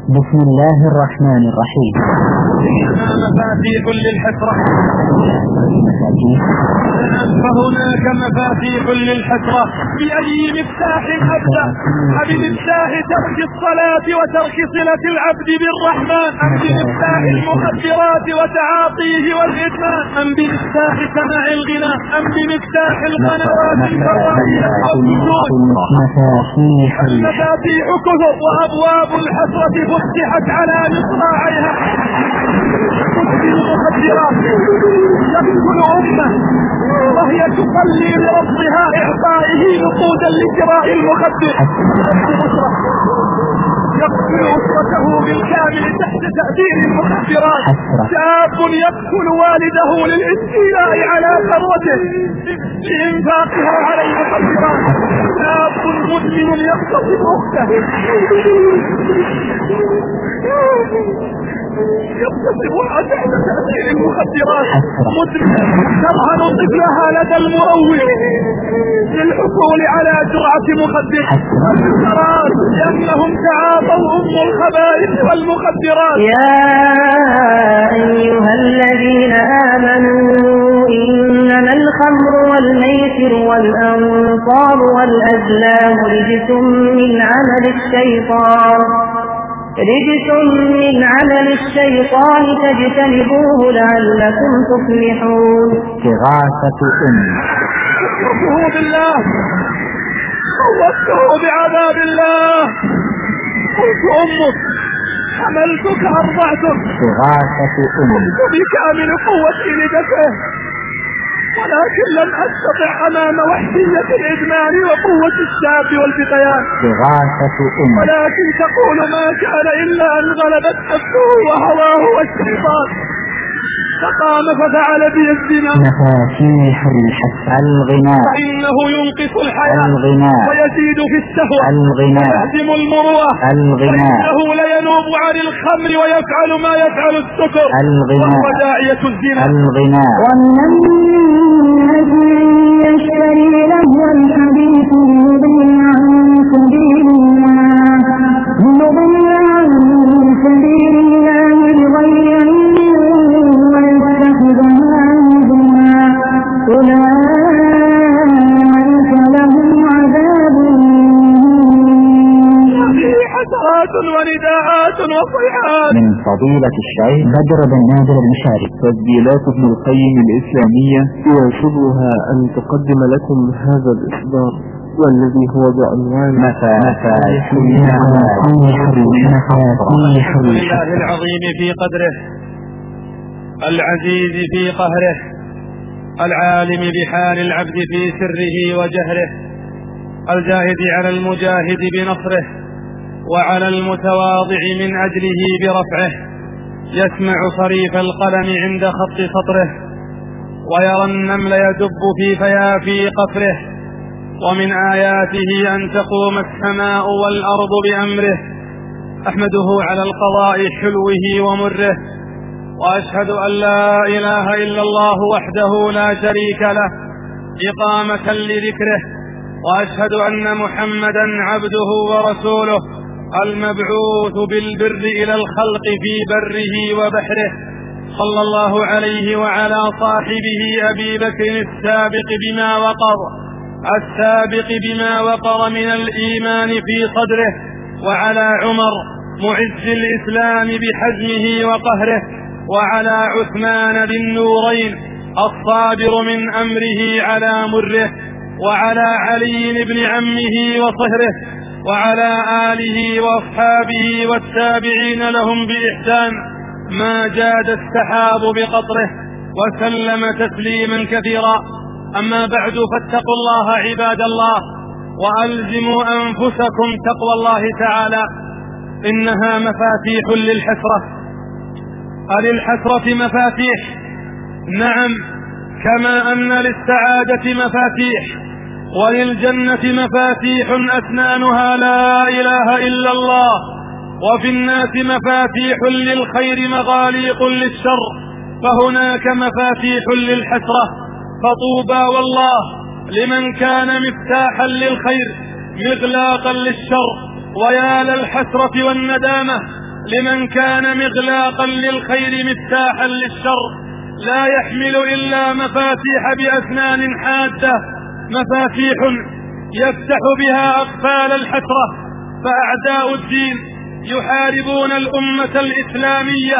بسم الله الرحمن الرحيم. مفاتيح للحسرة، فهناك مفاتيح للحسرة. بأي مفتاح أبدأ؟ بمفتاح ترك الصلاة وترك صلة العبد بالرحمن، أم بمفتاح المخدرات وتعاطيه والإدمان، أم بمفتاح سماع الغناء، أم بمفتاح القنوات الفضائية والنجوم؟ المفاتيح كثر، وأبواب الحسرة فتحت على مصراعيها. المخدرات يقتل أمة وهي تصلي لربها إعطائه نقودا لشراء المخدر، يقتل أسرته بالكامل تحت تأثير المخدرات. شاب يقتل والده للاستيلاء على ثروته لإنفاقها على المخدرات. شاب مدمن يغتصب أخته، يغتصبها تحت تأثير المخدرات. مدمن ترهن طفلها لدى المروع للحصول على جرعة مخدر. المخدرات لأنهم تعاطوا أم الخبائث والمخدرات. يا أيها الذين آمنوا إنما الخمر والميسر والأنصاب والأزلام رجس من عمل الشيطان فاجتنبوه لعلكم تفلحون. إغاثة خوفه بالله، خوفته بعذاب الله. قلت أمك حملتك أرضعتك، قمت بكامل قوتي لدفعه، ولكن لم أستطع أمام وحشية الإدمان وقوة الشاب والفتيان. ولكن تقول ما كان إلا أن غلبت نفسه وهواه والشيطان، فقام ففعل بي الزنا. مفاتيح الحسرة الغناء، فإنه ينقص الحياة الغناء، ويزيد في الشهوة الغناء، ويهدم المروءة. الغناء، فإنه لينوب عن الخمر ويفعل ما يفعل السكر، وهو داعية الزنا. الغناء. ومن الناس من يشتري لهو الحديث ليضل عن سبيل الله بغير علم ويتخذها هزوا، أولئك لهم عذاب فيه حسرات ونداءات وصيحات. من فضيلة الشيخ بدر بن نادر المشاري. تسجيلات ابن القيم الإسلامية يسرها أن تقدم لكم هذا الإصدار، والذي هو بعنوان مفاتيح الله العظيم في قدره، العزيز في قهره، العالم بحال العبد في سره وجهره، الجاهد على المجاهد بنصره، وعلى المتواضع من أجله برفعه. يسمع صريف القلم عند خط سطره، ويرى النمل يدب في فيافي قفره. ومن آياته أن تقوم السماء والأرض بأمره. أحمده على القضاء حلوه ومره، وأشهد أن لا إله إلا الله وحده لا شريك له إقامة لذكره، وأشهد أن محمدا عبده ورسوله المبعوث بالبر إلى الخلق في بره وبحره، صلى الله عليه وعلى صاحبه أبي بكر السابق بما وقر من الإيمان في صدره، وعلى عمر معز الإسلام بحزمه وقهره، وعلى عثمان بالنورين الصابر من أمره على مره، وعلى علي بن عمه وصهره، وعلى آله وأصحابه والتابعين لهم بإحسان ما جاد السحاب بقطره، وسلم تسليما كثيرا. أما بعد، فاتقوا الله عباد الله، وألزموا أنفسكم تقوى الله تعالى، إنها مفاتيح للحسرة. للحسرة مفاتيح، نعم، كما أن للسعادة مفاتيح، وللجنة مفاتيح أسنانها لا إله إلا الله. وفي الناس مفاتيح للخير مغاليق للشر، فهناك مفاتيح للحسرة. فطوبى والله لمن كان مفتاحا للخير مغلاقا للشر، ويا للحسرة والندامة لمن كان مغلاقا للخير مفتاحا للشر، لا يحمل إلا مفاتيح بأسنان حادة، مفاتيح يفتح بها أقفال الحسرة. فأعداء الدين يحاربون الأمة الإسلامية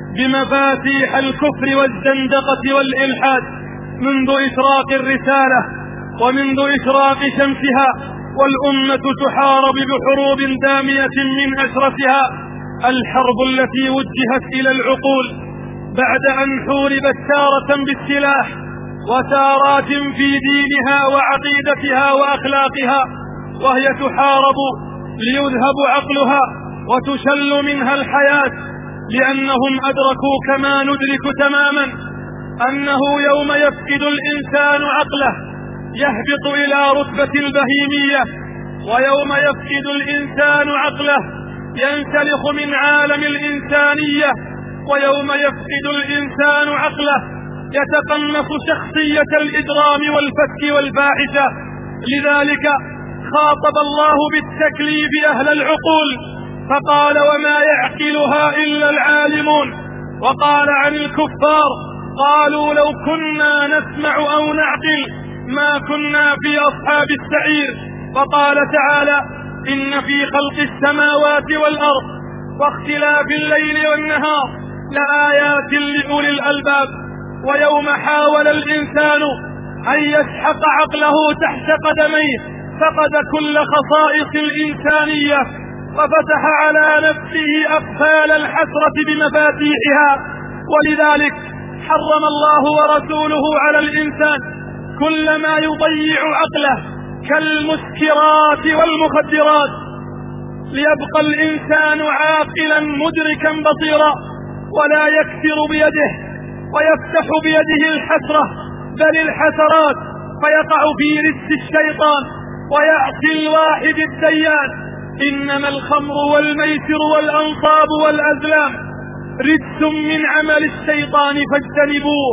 بمفاتيح الكفر والزندقة والإلحاد منذ إشراق الرسالة ومنذ إشراق شمسها، والأمة تحارب بحروب دامية من أشرفها الحرب التي وجهت إلى العقول بعد أن حوربت تارة بالسلاح وتارات في دينها وعقيدتها وأخلاقها، وهي تحارب ليذهب عقلها وتشل منها الحياة، لأنهم أدركوا كما ندرك تماما أنه يوم يفقد الإنسان عقله يهبط إلى رتبة البهيمية، ويوم يفقد الإنسان عقله ينسلخ من عالم الإنسانية، ويوم يفقد الإنسان عقله يتقمص شخصية الإجرام والفتك والفاحشة. لذلك خاطب الله بالتكليف أهل العقول فقال: وما يعقلها إلا العالمون. وقال عن الكفار: قالوا لو كنا نسمع أو نعقل ما كنا في أصحاب السعير. وقال تعالى: إن في خلق السماوات والأرض واختلاف الليل والنهار لآيات لأولي الألباب. ويوم حاول الإنسان أن يسحق عقله تحت قدميه فقد كل خصائص الإنسانية وفتح على نفسه أقفال الحسرة بمفاتيحها. ولذلك حرم الله ورسوله على الإنسان كل ما يضيع عقله كالمسكرات والمخدرات، ليبقى الإنسان عاقلا مدركا بصيرا ولا يكسر بيده ويفتح بيده الحسرة بل الحسرات، فيقع في رجس الشيطان ويعصي الواحد الديان. إنما الخمر والميسر والأنصاب والأزلام رجس من عمل الشيطان فاجتنبوه.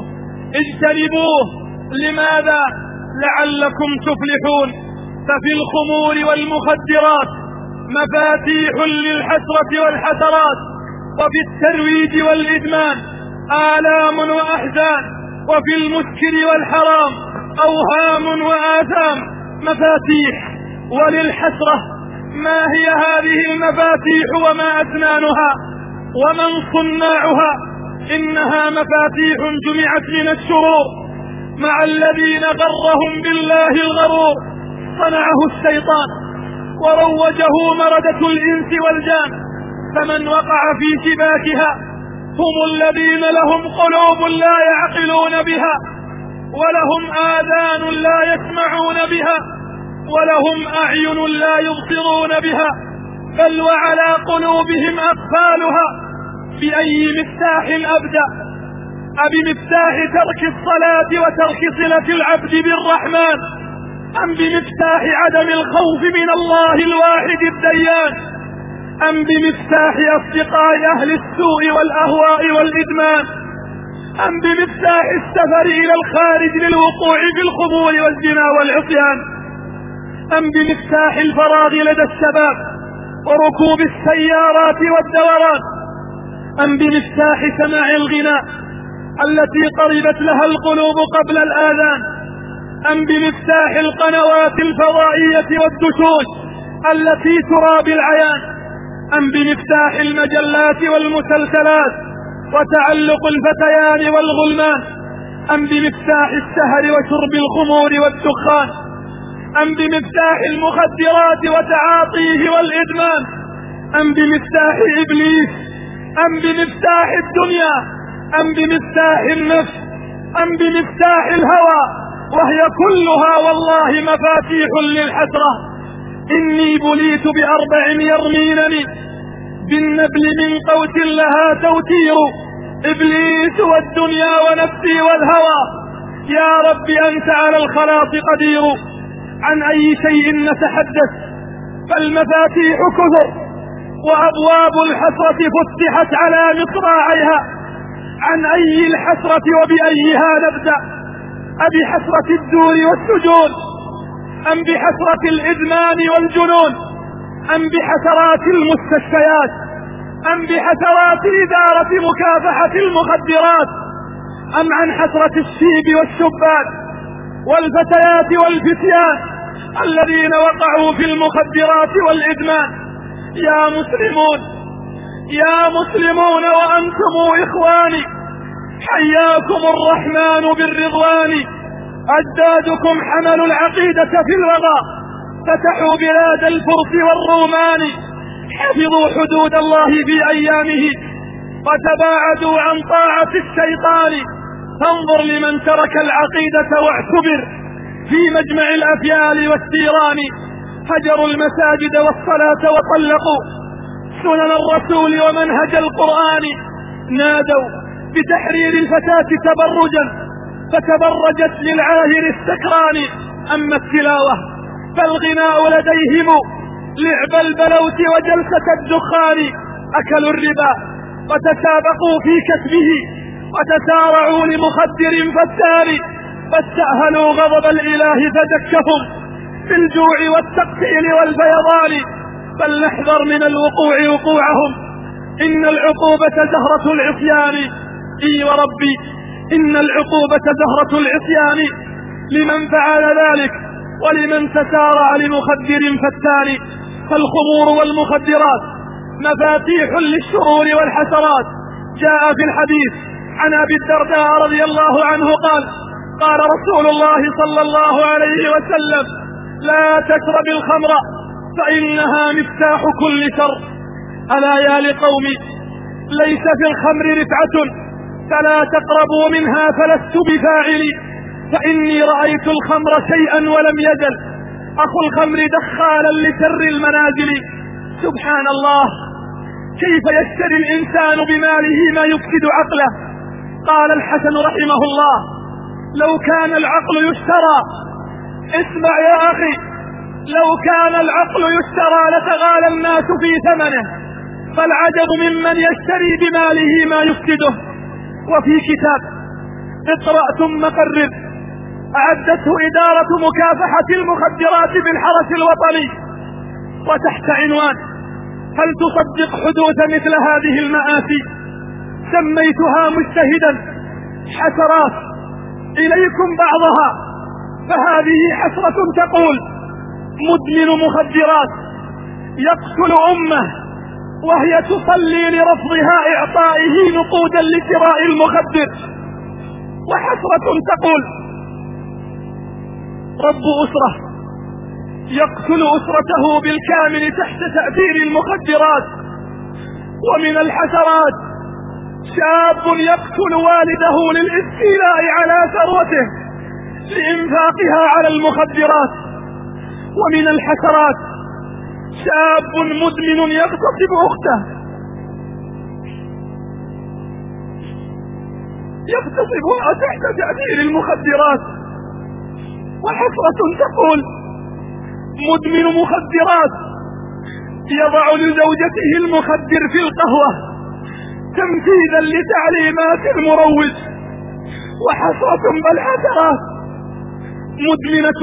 لماذا؟ لعلكم تفلحون. ففي الخمور والمخدرات مفاتيح للحسرة والحسرات، وفي الترويج والإدمان آلام وأحزان، وفي المسكر والحرام أوهام وآثام مفاتيح. وللحسرة ما هي هذه المفاتيح وما أسنانها ومن صناعها؟ إنها مفاتيح جمعت من الشرور مع الذين غرهم بالله الغرور، صنعه الشيطان وروجه مردة الإنس والجان. فمن وقع في شباكها هم الذين لهم قلوب لا يعقلون بها، ولهم آذان لا يسمعون بها، ولهم أعين لا يبصرون بها، بل وعلى قلوبهم أقفالها. بأي مفتاح أبدأ؟ أبمفتاح ترك الصلاة وترك صلة العبد بالرحمن، أم بمفتاح عدم الخوف من الله الواحد الديان، أم بمفتاح أصدقاء أهل السوء والأهواء والإدمان، أم بمفتاح السفر إلى الخارج للوقوع في الخمور والزنا والعصيان، أم بمفتاح الفراغ لدى الشباب وركوب السيارات والدوران، أم بمفتاح سماع الغناء التي قربت لها القلوب قبل الآذان، أم بمفتاح القنوات الفضائية والدشوش التي ترى بالعيان، أم بمفتاح المجلات والمسلسلات وتعلق الفتيان والغلمان، أم بمفتاح السهر وشرب الخمور والدخان، أم بمفتاح المخدرات وتعاطيه والإدمان، أم بمفتاح إبليس، أم بمفتاح الدنيا، أم بمفتاح النفس، أم بمفتاح الهوى، وهي كلها والله مفاتيح للحسرة. إني بليت ب4 يرمينني بالنبل من قوس لها توتير، إبليس والدنيا ونفسي والهوى، يا رب أنت على الخلاص قدير. عن أي شيء نتحدث؟ فالمفاتيح كثر وأبواب الحسرة فتحت على مصراعيها. عن أي الحسرة وبأيها نبدأ؟ أبحسرة الدور والسجون، أم بحسرة الإدمان والجنون، أم بحسرات المستشفيات، أم بحسرات إدارة مكافحة المخدرات، أم عن حسرة الشيب والشبان والفتيات والفتيان الذين وقعوا في المخدرات والإدمان؟ يا مسلمون وأنتم إخواني، حياكم الرحمن بالرضوان. أجدادكم حملوا العقيدة في الوغى، فتحوا بلاد الفرس والرومان، حفظوا حدود الله في أيامه وتباعدوا عن طاعة الشيطان. فانظر لمن ترك العقيدة واعتبر في مجمع الأفيال والثيران. هجروا المساجد والصلاة وطلقوا سنن الرسول ومنهج القرآن. نادوا بتحرير الفتاة تبرجا فتبرجت للعاهر السكران. أما التلاوة فالغناء لديهم لعب البلوت وجلسة الدخان. أكلوا الربا وتسابقوا في كسبه وتسارعوا لمخدر فتان. فاستأهلوا غضب الإله فدكهم بالجوع والتقتيل والفيضان. فلنحذر من الوقوع وقوعهم، إن العقوبة زهرة العصيان. إي وربي إن العقوبة زهرة العصيان لمن فعل ذلك ولمن تسارع لمخدر فتان. فالخمور والمخدرات مفاتيح للشرور والحسرات. جاء في الحديث عن أبي الدرداء رضي الله عنه قال رسول الله صلى الله عليه وسلم: لا تشرب الخمر فإنها مفتاح كل شر. ألا يا لقومي، ليس في الخمر رفعة فلا تقربوا منها فلست بفاعل، فإني رأيت الخمر شيئا ولم يزل أخو الخمر دخالا لسر المنازل. سبحان الله، كيف يشتري الإنسان بماله ما يفسد عقله؟ قال الحسن رحمه الله: لو كان العقل يشترى، اسمع يا أخي، لو كان العقل يشترى لتغالى الناس في ثمنه، فالعجب ممن يشتري بماله ما يفسده. وفي كتاب اقرأ ثم قرر أعدته إدارة مكافحة المخدرات بالحرس الوطني، وتحت عنوان هل تصدق حدوث مثل هذه المآسي؟ سميتها مجتهدا حسرات إليكم بعضها. فهذه حسرة تقول: مدمن مخدرات يقتل أمه وهي تصلي لرفضها إعطائه نقودا لشراء المخدر. وحسرة تقول: رب أسرة يقتل أسرته بالكامل تحت تأثير المخدرات. ومن الحسرات شاب يقتل والده للاستيلاء على ثروته لإنفاقها على المخدرات. ومن الحسرات شاب مدمن يغتصب أخته يغتصبها تحت تأثير المخدرات. وحسرة تقول: مدمن مخدرات يضع لزوجته المخدر في القهوة تنفيذا لتعليمات المروج. وحسرة بل حسرات مدمنة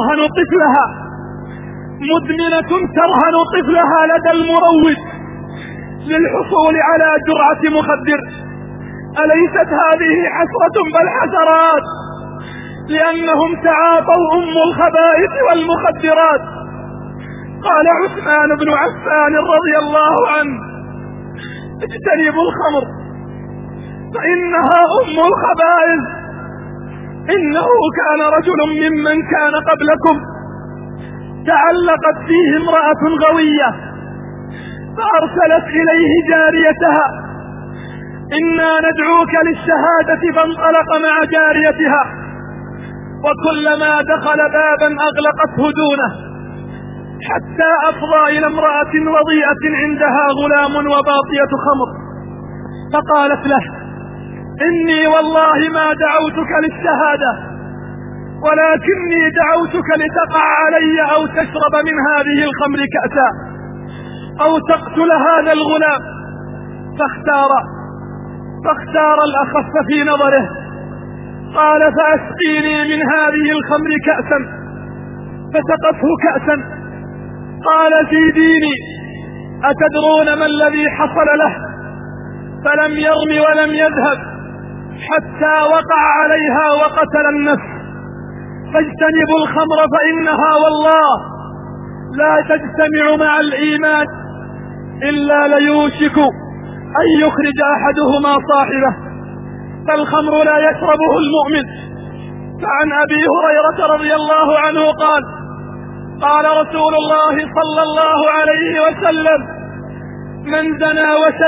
ترهن طفلها لدى المروج للحصول على جرعة مخدر. أليست هذه حسرة بل حسرات؟ لأنهم تعاطوا أم الخبائث والمخدرات. قال عثمان بن عفان رضي الله عنه: اجتنبوا الخمر فإنها أم الخبائث. إنه كان رجل ممن كان قبلكم تعلقت فيه امرأة غوية فأرسلت إليه جاريتها: إنا ندعوك للشهادة، فانطلق مع جاريتها، وكلما دخل بابا أغلقته دونه حتى أفضى إلى امرأة وضيئة عندها غلام وباطية خمر، فقالت له: إني والله ما دعوتك للشهادة، ولكني دعوتك لتقع علي أو تشرب من هذه الخمر كأسا أو تقتل هذا الغلام. فاختار الأخف في نظره. قال: فأسقيني من هذه الخمر كأسا، فسقته كأسا. قال: زيديني. أتدرون ما الذي حصل له؟ فلم يرم ولم يذهب حتى وقع عليها وقتل النفس. فاجتنبوا الخمر فإنها والله لا تجتمع مع الإيمان إلا ليوشك أن يخرج أحدهما صاحبه، فالخمر لا يشربه المؤمن. فعن أبي هريرة رضي الله عنه قال: قال رسول الله صلى الله عليه وسلم: من زنى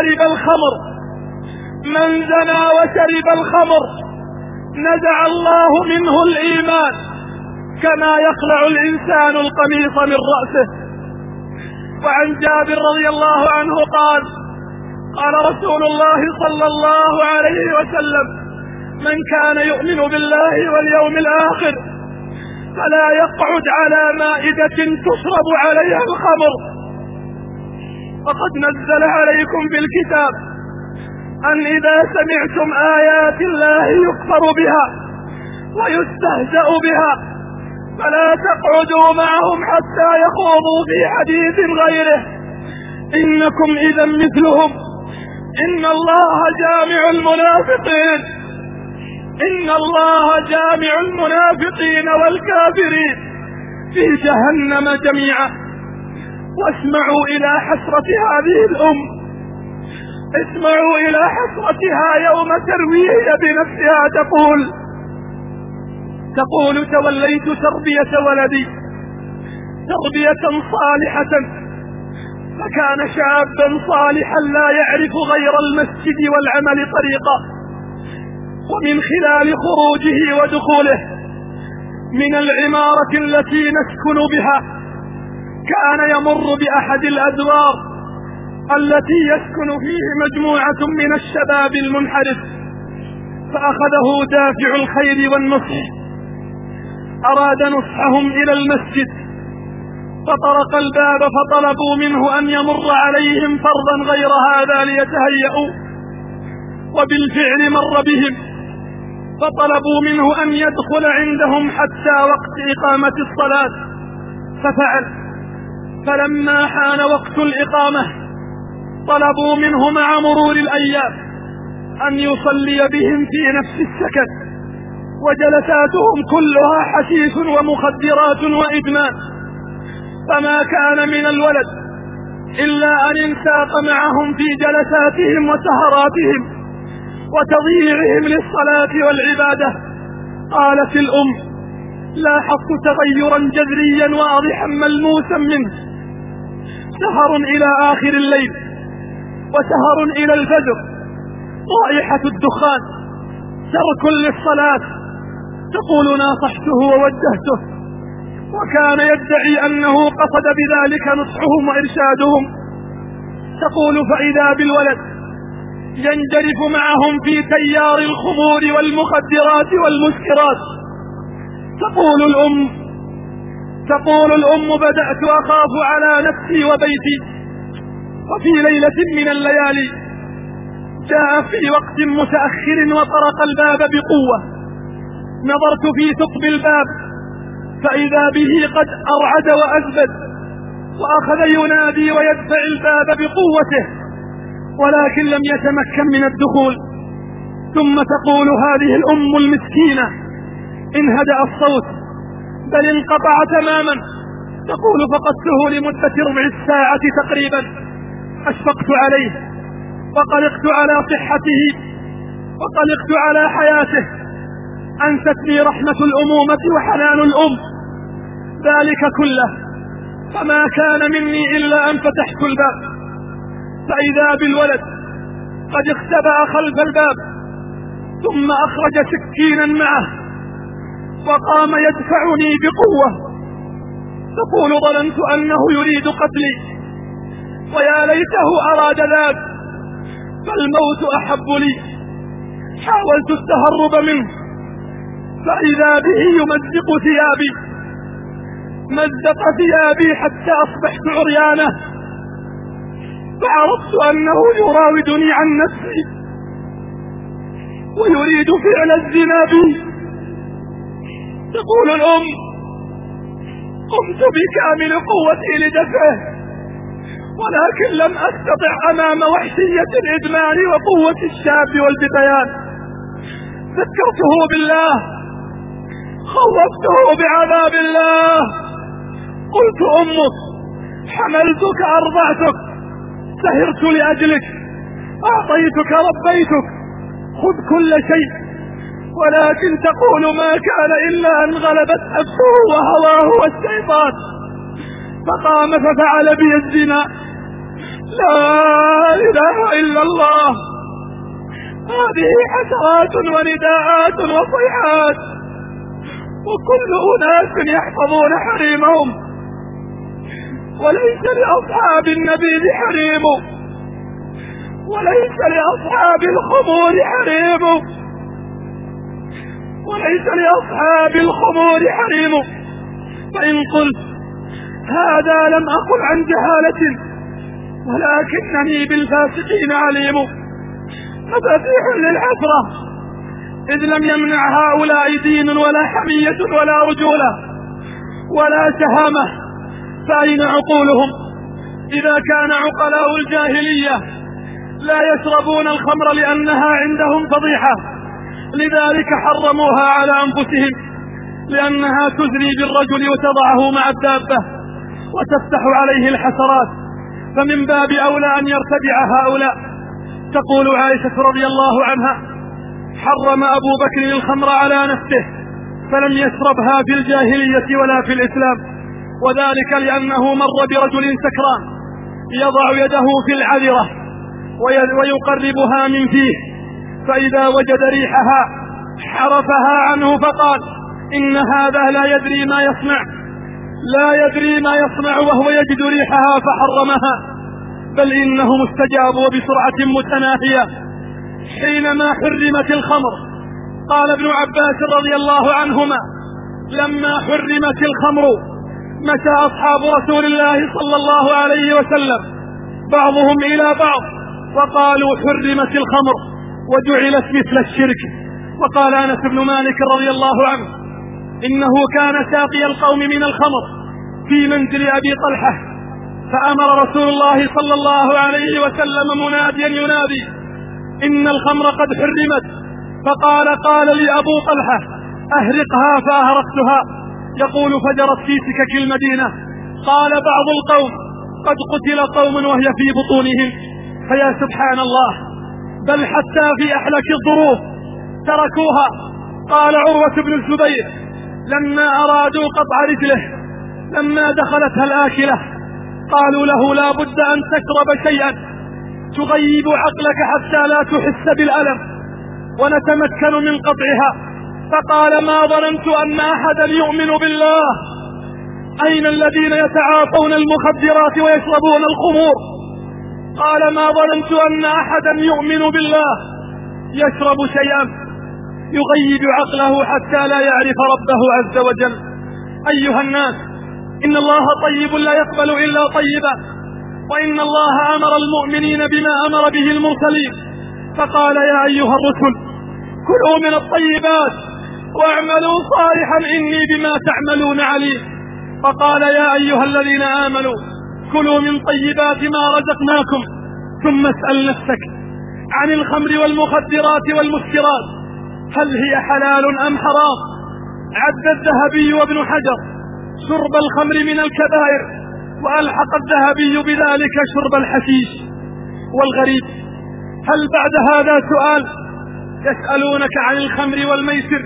وشرب الخمر نزع الله منه الإيمان كما يخلع الإنسان القميص من رأسه. وعن جابر رضي الله عنه قال: قال رسول الله صلى الله عليه وسلم: من كان يؤمن بالله واليوم الآخر فلا يقعد على مائدة تشرب عليها الخمر. فقد نزل عليكم بالكتاب أن إذا سمعتم آيات الله يكفر بها ويستهزأ بها فلا تقعدوا معهم حتى يخوضوا في حديث غيره، إنكم إذا مثلهم. إن الله جامع المنافقين والكافرين في جهنم جميعا. واسمعوا إلى حسرة هذه اسمعوا إلى حسرتها يوم ترويه بنفسها تقول: توليت تربية ولدي تربية صالحة، فكان شابا صالحا لا يعرف غير المسجد والعمل طريقا، ومن خلال خروجه ودخوله من العمارة التي نسكن بها كان يمر بأحد الأدوار التي يسكن فيه مجموعة من الشباب المنحرف، فأخذه دافع الخير والنصح، أراد نصحهم إلى المسجد، فطرق الباب فطلبوا منه أن يمر عليهم فرضا غير هذا ليتهيئوا، وبالفعل مر بهم، فطلبوا منه أن يدخل عندهم حتى وقت إقامة الصلاة، ففعل. فلما حان وقت الإقامة طلبوا منه مع مرور الأيام أن يصلي بهم في نفس السكن، وجلساتهم كلها حشيش ومخدرات وإدمان، فما كان من الولد إلا أن انساق معهم في جلساتهم وسهراتهم وتضييعهم للصلاة والعبادة. قالت الأم: لاحظت تغيرا جذريا واضحا ملموسا منه، سهر إلى آخر الليل وسهر إلى الفجر، رائحة الدخان، ترك للصلاة. تقول: ناصحته ووجهته، وكان يدعي أنه قصد بذلك نصحهم وإرشادهم. تقول: فإذا بالولد ينجرف معهم في تيار الخمور والمخدرات والمسكرات. تقول الأم: بدأت أخاف على نفسي وبيتي. وفي ليلة من الليالي جاء في وقت متأخر وطرق الباب بقوة، نظرت في ثقب الباب فإذا به قد أرعد وأزبد، وأخذ ينادي ويدفع الباب بقوته، ولكن لم يتمكن من الدخول. ثم تقول هذه الأم المسكينة: انهدأ الصوت بل انقطع تماما. تقول: فقدته لمدة ربع ساعة تقريبا، أشفقت عليه وقلقت على صحته وقلقت على حياته، أنستني رحمة الأمومة وحنان الأم ذلك كله، فما كان مني إلا أن فتحت الباب فإذا بالولد قد اختبأ خلف الباب، ثم أخرج سكينا معه وقام يدفعني بقوة. تقول: ظننت أنه يريد قتلي، ويا ليته أراد ذاك، فالموت أحب لي. حاولت التهرب منه فإذا به يمزق ثيابي، مزق ثيابي حتى أصبحت عريانة، فعرفت أنه يراودني عن نفسي ويريد فعل الزنا بي. تقول الأم: قمت بكامل قوتي لدفعه، ولكن لم أستطع أمام وحشية الإدمان وقوة الشاب والفتيان. ذكرته بالله، خوفته بعذاب الله، قلت أمك، حملتك أرضعتك، سهرت لأجلك، أعطيتك ربيتك، خذ كل شيء، ولكن تقول ما كان إلا أن غلبت نفسه وهواه والشيطان فقام ففعل بي الزنا. لا إله إلا الله. هذه حسرات ونداءات وصيحات، وكل أناس يحفظون حريمهم، وليس لأصحاب النبي حريم، وليس لأصحاب الخمور حريم، وليس لأصحاب الخمور حريم. فإن قلت هذا لم أقل عن جهالة، ولكنني بالفاسقين عليم. مفاتيح للحسرة، إذ لم يمنع هؤلاء دين ولا حمية ولا رجولة ولا شهامة، فأين عقولهم؟ إذا كان عقلاء الجاهلية لا يشربون الخمر لأنها عندهم فضيحة، لذلك حرموها على أنفسهم، لأنها تزري بالرجل وتضعه مع الدابة وتفتح عليه الحسرات، فمن باب أولى أن يرتدع هؤلاء. تقول عائشة رضي الله عنها: حرم أبو بكر الخمر على نفسه فلم يشربها في الجاهلية ولا في الإسلام، وذلك لأنه مر برجل سكران يضع يده في العذرة ويقربها من فيه، فإذا وجد ريحها حرفها عنه فقال: إن هذا لا يدري ما يصنع، لا يدري ما يصنع وهو يجد ريحها فحرمها، بل إنه مستجاب وبسرعة متناهية. حينما حرمت الخمر قال ابن عباس رضي الله عنهما: لما حرمت الخمر مشى أصحاب رسول الله صلى الله عليه وسلم بعضهم إلى بعض وقالوا: حرمت الخمر وجعلت مثل الشرك. وقال أنس بن مالك رضي الله عنه: إنه كان ساقي القوم من الخمر في منزل أبي طلحة، فأمر رسول الله صلى الله عليه وسلم مناديا ينادي: إن الخمر قد حرمت. فقال: قال لي أبو طلحة: أهرقها، فأهرقتها. يقول: فجرت في سكك المدينة. قال بعض القوم: قد قتل قوم وهي في بطونهم. فيا سبحان الله، بل حتى في أحلك الظروف تركوها. قال عروة بن الزبير: لما أرادوا قطع رجله لما دخلتها الآكلة قالوا له: لا بد أن تشرب شيئا تغيب عقلك حتى لا تحس بالألم ونتمكن من قطعها. فقال: ما ظننت أن أحدا يؤمن بالله. أين الذين يتعاطون المخدرات ويشربون الخمور؟ قال: ما ظننت أن أحدا يؤمن بالله يشرب شيئا يغيب عقله حتى لا يعرف ربه عز وجل. أيها الناس، إن الله طيب لا يقبل إلا طيبا، وإن الله أمر المؤمنين بما أمر به المرسلين، فقال: يا أيها الرسل كلوا من الطيبات واعملوا صالحا إني بما تعملون عليم. فقال: يا أيها الذين آمنوا كلوا من طيبات ما رزقناكم ثم اسأل نفسك عن الخمر والمخدرات والمسكرات هل هي حلال أم حرام؟ عد الذهبي وابن حجر شرب الخمر من الكبائر، وألحق الذهبي بذلك شرب الحشيش. والغريب، هل بعد هذا سؤال؟ يسألونك عن الخمر والميسر،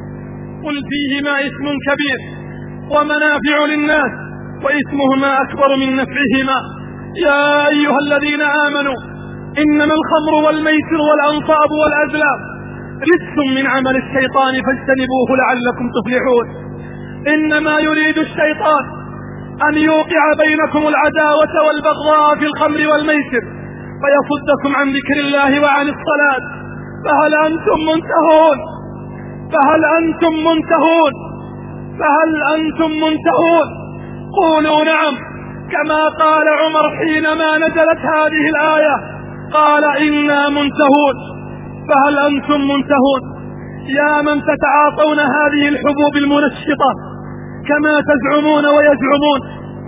قل فيهما اسم كبير ومنافع للناس وإثمهما أكبر من نفعهما. يا أيها الذين آمنوا إنما الخمر والميسر والأنصاب والأزلام رجس من عمل الشيطان فاجتنبوه لعلكم تفلحون. إنما يريد الشيطان أن يوقع بينكم العداوة والبغضاء في الخمر والميسر فيصدكم عن ذكر الله وعن الصلاة، فهل أنتم منتهون؟ فهل أنتم منتهون؟ فهل أنتم منتهون؟ قولوا نعم، كما قال عمر حينما نزلت هذه الآية، قال: إنا منتهون. فهل أنتم منتهون؟ يا من تتعاطون هذه الحبوب المنشطة كما تزعمون ويزعمون،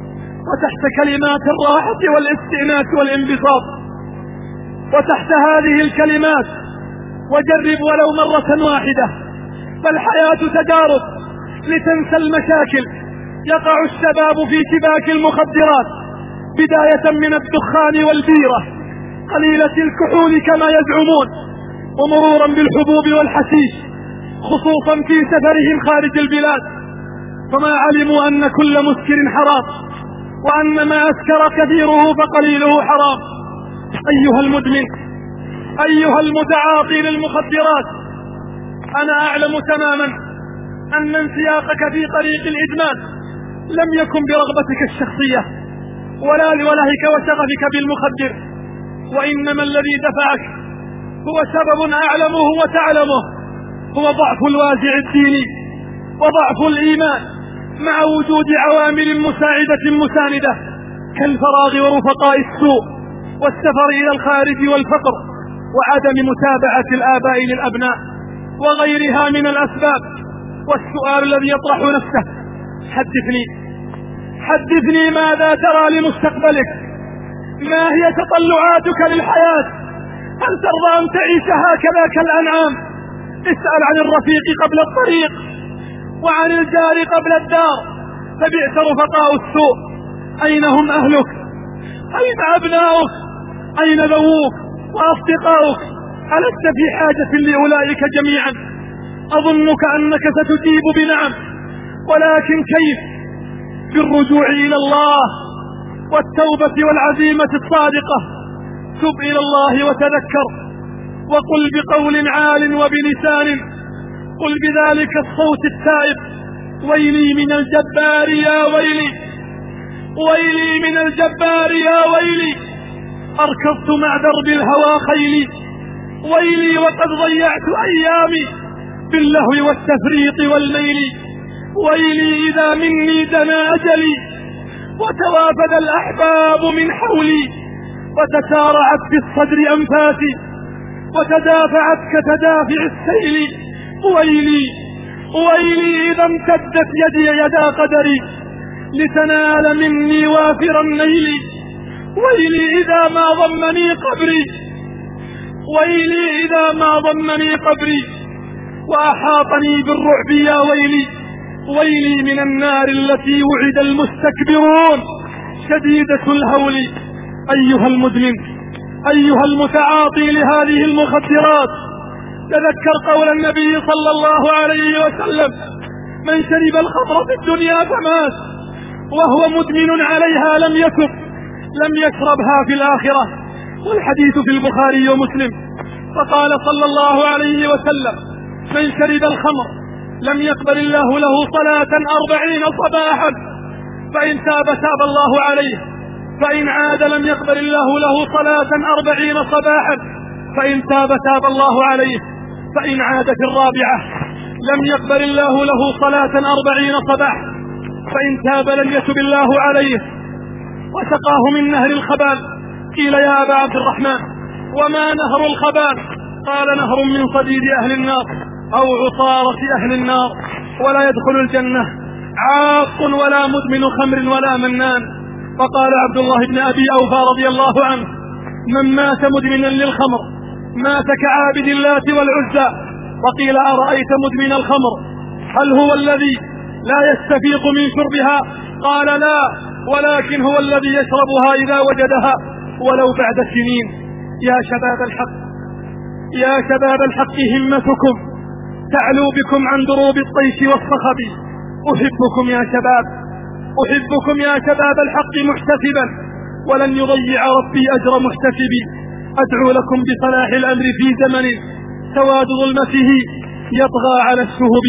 وتحت كلمات الراحة والاستئناس والانبساط. وتحت هذه الكلمات وجرب ولو مرة واحدة، فالحياة تجارب لتنسى المشاكل. يقع الشباب في شباك المخدرات، بداية من الدخان والبيرة قليلة الكحول كما يزعمون، ومرورا بالحبوب والحشيش، خصوصا في سفرهم خارج البلاد، فما علموا أن كل مسكر حرام، وأن ما أسكر كثيره فقليله حرام. أيها المدمن، أيها المتعاطي للمخدرات، أنا أعلم تماما أن انسياقك في طريق الإدمان لم يكن برغبتك الشخصية ولا لولهك وشغفك بالمخدر، وإنما الذي دفعك هو سبب أعلمه وتعلمه، هو ضعف الوازع الديني وضعف الإيمان، مع وجود عوامل مساعدة مساندة كالفراغ ورفقاء السوء والسفر إلى الخارج والفقر وعدم متابعة الآباء للأبناء وغيرها من الأسباب. والسؤال الذي يطرح نفسه، حدثني ماذا ترى لمستقبلك؟ ما هي تطلعاتك للحياة؟ هل ترضى أن تعيش هكذا كالأنعام؟ اسأل عن الرفيق قبل الطريق، وعن الجار قبل الدار، فبئس رفقاء السوء. أين هم أهلك؟ أين أبناؤك؟ أين ذووك وأصدقاؤك؟ ألست في حاجة لأولئك جميعا؟ أظنك أنك ستجيب بنعم، ولكن كيف؟ بالرجوع إلى الله والتوبة والعزيمة الصادقة. تب إلى الله وتذكر، وقل بقول عال وبلسان، قل بذلك الصوت التائب: ويلي من الجبار يا ويلي، ويلي من الجبار يا ويلي، أركضت مع درب الهوى خيلي، ويلي وقد ضيعت أيامي باللهو والتفريط والميل، ويلي إذا مني دنا أجلي وتوافد الأحباب من حولي، وتسارعت في الصدر أنفاسي وتدافعت كتدافع السيل، ويلي ويلي إذا امتدت يدي يدا قدري لتنال مني وافر النيل، ويلي إذا ما ضمني قبري، ويلي إذا ما ضمني قبري وأحاطني بالرعب يا ويلي، ويلي من النار التي وعد المستكبرون شديدة الهول. أيها المدمن، أيها المتعاطي لهذه المخدرات، تذكر قول النبي صلى الله عليه وسلم: من شرب الخمر في الدنيا فمات وهو مدمن عليها لم يتب لم يشربها في الآخرة. والحديث في البخاري ومسلم. فقال صلى الله عليه وسلم: من شرب الخمر لم يقبل الله له صلاة 40 صباحا، فإن تاب تاب الله عليه، فإن عاد لم يقبل الله له صلاة 40 صباحا، فإن تاب تاب الله عليه، فإن عاد في الرابعة لم يقبل الله له صلاة 40 صباحا، فإن تاب لم يتب الله عليه وسقاه من نهر الخبال. قيل: يا أبا عبد الرحمن، وما نهر الخبال؟ قال: نهر من صديد أهل النار أو عصارة أهل النار، ولا يدخل الجنة عاق ولا مدمن خمر ولا منان. فقال عبد الله بن أبي أوفى رضي الله عنه: من مات مدمنا للخمر مات كعابد اللات والعزى. وقيل: أرأيت مدمن الخمر هل هو الذي لا يستفيق من شربها؟ قال: لا، ولكن هو الذي يشربها إذا وجدها ولو بعد سنين. يا شباب الحق، يا شباب الحق، همتكم تعلو بكم عن دروب الطيش والصخب. أحبكم يا شباب، أحبكم يا شباب الحق محتسبا، ولن يضيع ربي أجر محتسبي. أدعو لكم بصلاح الأمر في زمن سواد ظلمته يطغى على الشهب.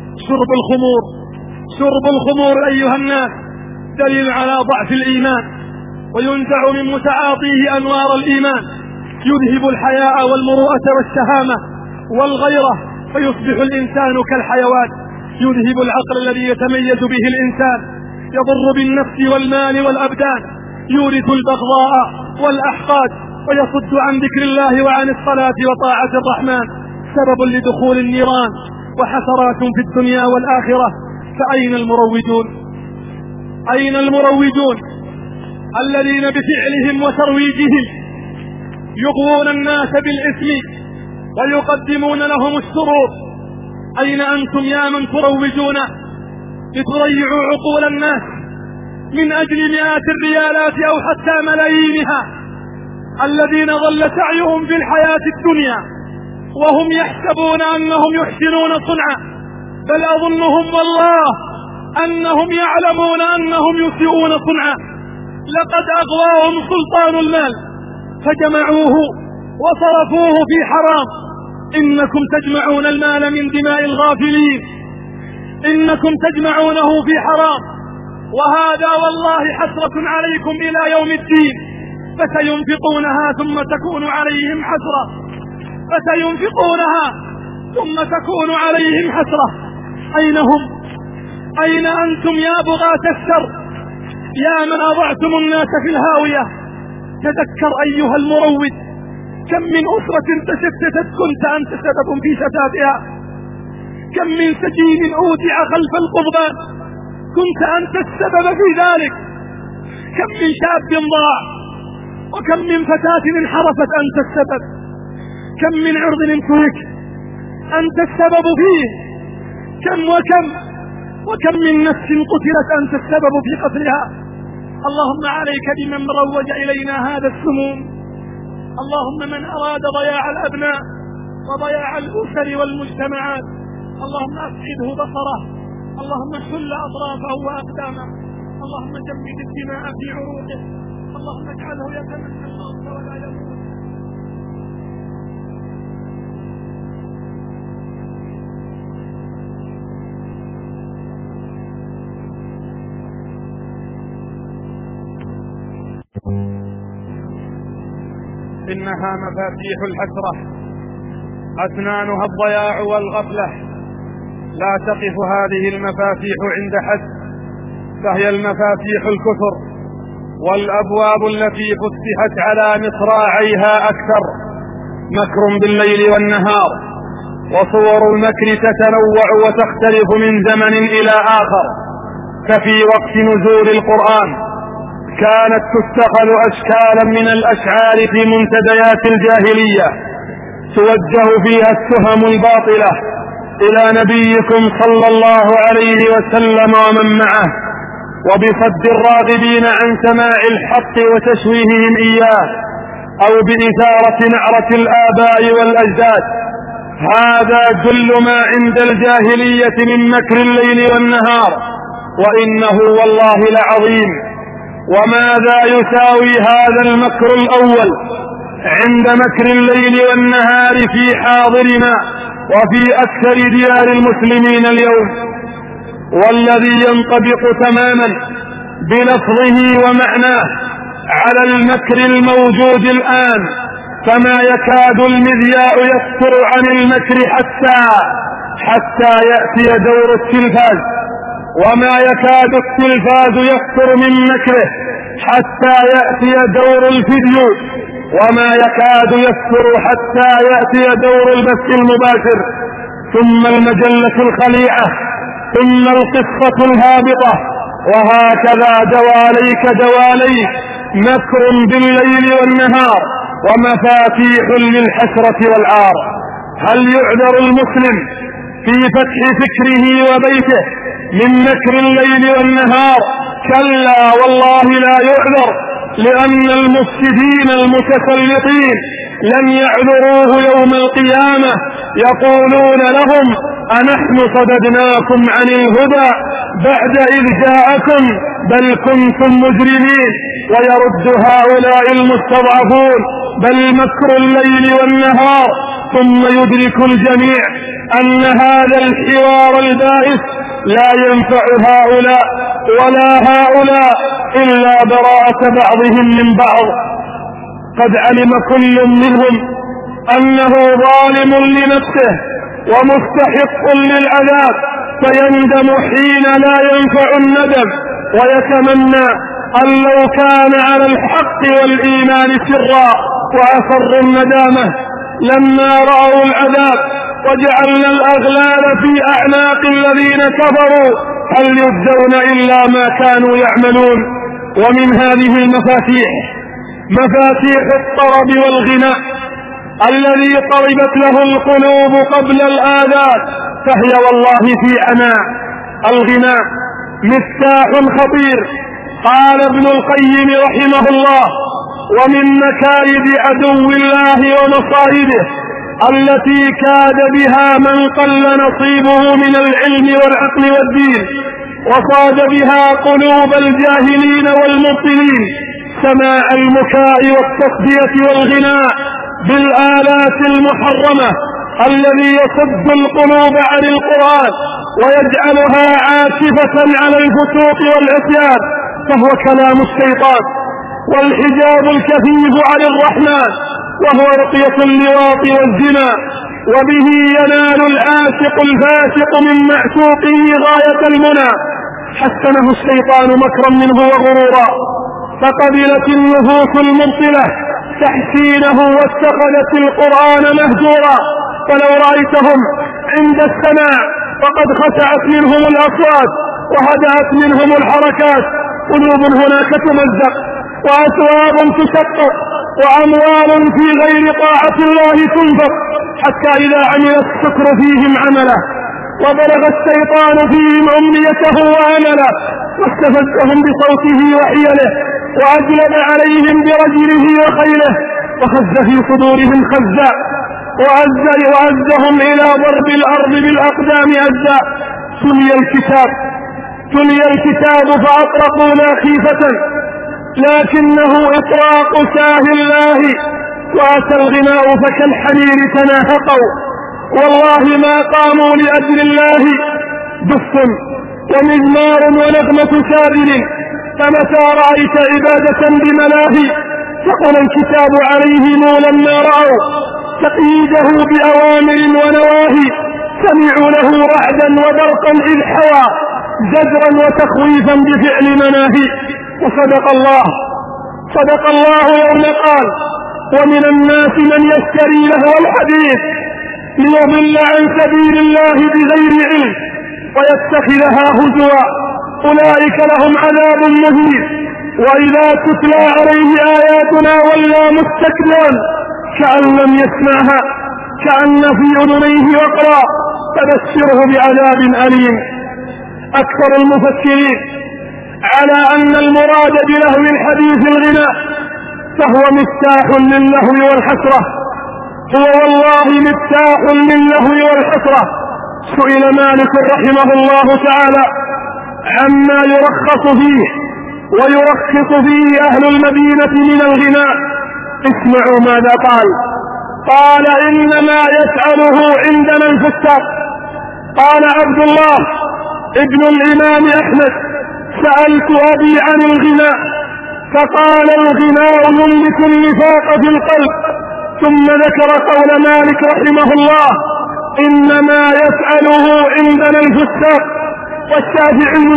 شرب الخمور أيها الناس دليل على ضعف الإيمان، وينزع من متعاطيه أنوار الإيمان، يذهب الحياء والمروءة والشهامة والغيرة، فيصبح الإنسان كالحيوان. يذهب العقل الذي يتميز به الإنسان، يضر بالنفس والمال والأبدان، يورث البغضاء والأحقاد، ويصد عن ذكر الله وعن الصلاة وطاعة الرحمن، سبب لدخول النيران وحسرات في الدنيا والآخرة. فأين المروجون؟ أين المروجون الذين بفعلهم وترويجهم يغوون الناس بالإثم ويقدمون لهم السرور. أين أنتم يا من تروجون لتضيعوا عقول الناس من أجل مئات الريالات أو حتى ملايينها، الذين ظل سعيهم في الحياة الدنيا وهم يحسبون أنهم يحسنون صنعا، بل أظنهم والله أنهم يعلمون أنهم يسيئون صنعا. لقد أغواهم سلطان المال فجمعوه وصرفوه في حرام. إنكم تجمعون المال من دماء الغافلين، إنكم تجمعونه في حرام، وهذا والله حسرة عليكم إلى يوم الدين. فسينفقونها ثم تكون عليهم حسرة، فسينفقونها ثم تكون عليهم حسرة. أين هم؟ أين أنتم يا بغاة الشر؟ يا من أضعتم الناس في الهاوية. تذكر أيها المروج كم من أسرة تشتتت كنت أنت سبب في شتاتها، كم من سجين أودع خلف القضبان كنت أنت السبب في ذلك، كم من شاب ضاع وكم من فتاة انحرفت أنت السبب، كم من عرض انتهك أنت السبب فيه، وكم من نفس قتلت أنت السبب في قتلها. اللهم عليك بمن روج إلينا هذا السموم. اللهم من أراد ضياع الأبناء وضياع الأسر والمجتمعات اللهم أفقده بصره، اللهم شل أطرافه وأقدامه، اللهم جمد الدماء في عروقه، اللهم اجعله يتمنى الموت ولا يموت. إنها مفاتيح الحسرة، أسنانها الضياع والغفلة. لا تقف هذه المفاتيح عند حد، فهي المفاتيح الكثر والأبواب التي فتحت على مصراعيها أكثر. مكر بالليل والنهار، وصور المكر تتنوع وتختلف من زمن إلى آخر. ففي وقت نزول القرآن كانت تتخذ أشكالا من الأشعار في منتديات الجاهلية توجه فيها التهم الباطلة إلى نبيكم صلى الله عليه وسلم ومن معه، وبصد الراغبين عن سماع الحق وتشويههم إياه، أو بإثارة نعرة الآباء والأجداد. هذا جل ما عند الجاهلية من مكر الليل والنهار، وإنه والله لعظيم. وماذا يساوي هذا المكر الأول عند مكر الليل والنهار في حاضرنا وفي أكثر ديار المسلمين اليوم، والذي ينطبق تماما بلفظه ومعناه على المكر الموجود الآن. فما يكاد المذياع يفتر عن المكر حتى يأتي دور التلفاز، وما يكاد التلفاز يفتر من مكره حتى يأتي دور الفيديو، وما يكاد يفتر حتى يأتي دور البث المباشر، ثم المجلة الخليعة، ثم القصة الهابطة، وهكذا دواليك دواليك مكر بالليل والنهار ومفاتيح للحسرة والعار. هل يعذر المسلم في فتح فكره وبيته من مكر الليل والنهار؟ كلا والله لا يعذر، لأن المفسدين المتسلطين لن يعذروه يوم القيامة. يقولون لهم أنحن صددناكم عن الهدى بعد إذ جاءكم بل كنتم مجرمين. ويرد هؤلاء المستضعفون بل مكر الليل والنهار، ثم يدرك الجميع أن هذا الحوار البائس لا ينفع هؤلاء ولا هؤلاء إلا براءة بعضهم من بعض. قد علم كل منهم أنه ظالم لنفسه ومستحق للعذاب، فيندم حين لا ينفع الندم، ويتمنى أن لو كان على الحق والإيمان سرا وأسر الندامة لما رأوا العذاب. وجعلنا الأغلال في أعناق الذين كفروا هل يجزون إلا ما كانوا يعملون. ومن هذه المفاتيح مفاتيح الطرب والغناء الذي طربت له القلوب قبل الآلات، فهي والله في عناء. الغناء مفتاح خطير. قال ابن القيم رحمه الله: ومن مكايد عدو الله ومصائده التي كاد بها من قل نصيبه من العلم والعقل والدين وصاد بها قلوب الجاهلين والمبطلين سماع المكاء والتصدية والغناء بالآلات المحرمة الذي يصد القلوب عن القرآن ويجعلها عاكفة على الفسوق والعصيان، فهو كلام الشيطان والحجاب الكثيف عن الرحمن، وهو رقية اللواط والزنا، وبه ينال العاشق الفاسق من معشوقه غاية المنى. حسنه الشيطان مكرا منه وغرورا، فقبلت النفوس المبطلة تحسينه واتخذت القرآن مهجورا. فلو رأيتهم عند السماع فقد خشعت منهم الأصوات وهدأت منهم الحركات، قلوب هناك تمزق وأثواب تشقق وأموال في غير طاعة الله تنفق، حتى إذا عمل الشكر فيهم عمله وبلغ الشيطان فيهم أمنيته وعمله واستفزهم بصوته وحيله وأجلب عليهم برجله وخيله وخز في صدورهم خزا وعزهم إلى ضرب الأرض بالأقدام عزا. تلي الكتاب فأطرقوا خيفة لكنه إطراق شاه الله، وأتى الغناء فكالحمير تناهقوا والله ما قاموا لأجل الله. دف ومزمار ونغمة شادل، فمتى رأيت عبادة بملاهي فقل الكتاب عليهم لما رأوا تقييده بأوامر ونواهي، سمعوا له رعدا وبرقا إذ حوى زجرا وتخويفا بفعل مناهي. وصدق الله يوم قال: ومن الناس من يشتري لهو الحديث ليضل عن سبيل الله بغير علم ويتخذها هزوا، أولئك لهم عذاب مهين. وإذا تتلى عليه آياتنا ولى مستكبرا كأن لم يسمعها كأن في أذنيه وقرا، فبشره بعذاب أليم. أكثر المفسرين على أن المراد بلهو الحديث الغناء، فهو مفتاح للهو والحسرة، هو والله مفتاح للهو والحسرة. سئل مالك رحمه الله تعالى عما يرخص فيه ويرخص فيه أهل المدينة من الغناء، اسمعوا ماذا قال: إنما يفعله عندنا الفساق. قال عبد الله ابن الإمام أحمد: سألت أبي عن الغناء فقال: الغناء يملك النفاق في القلب. ثم ذكر قول مالك رحمه الله: إنما يفعله عندنا الفساق. والشافعي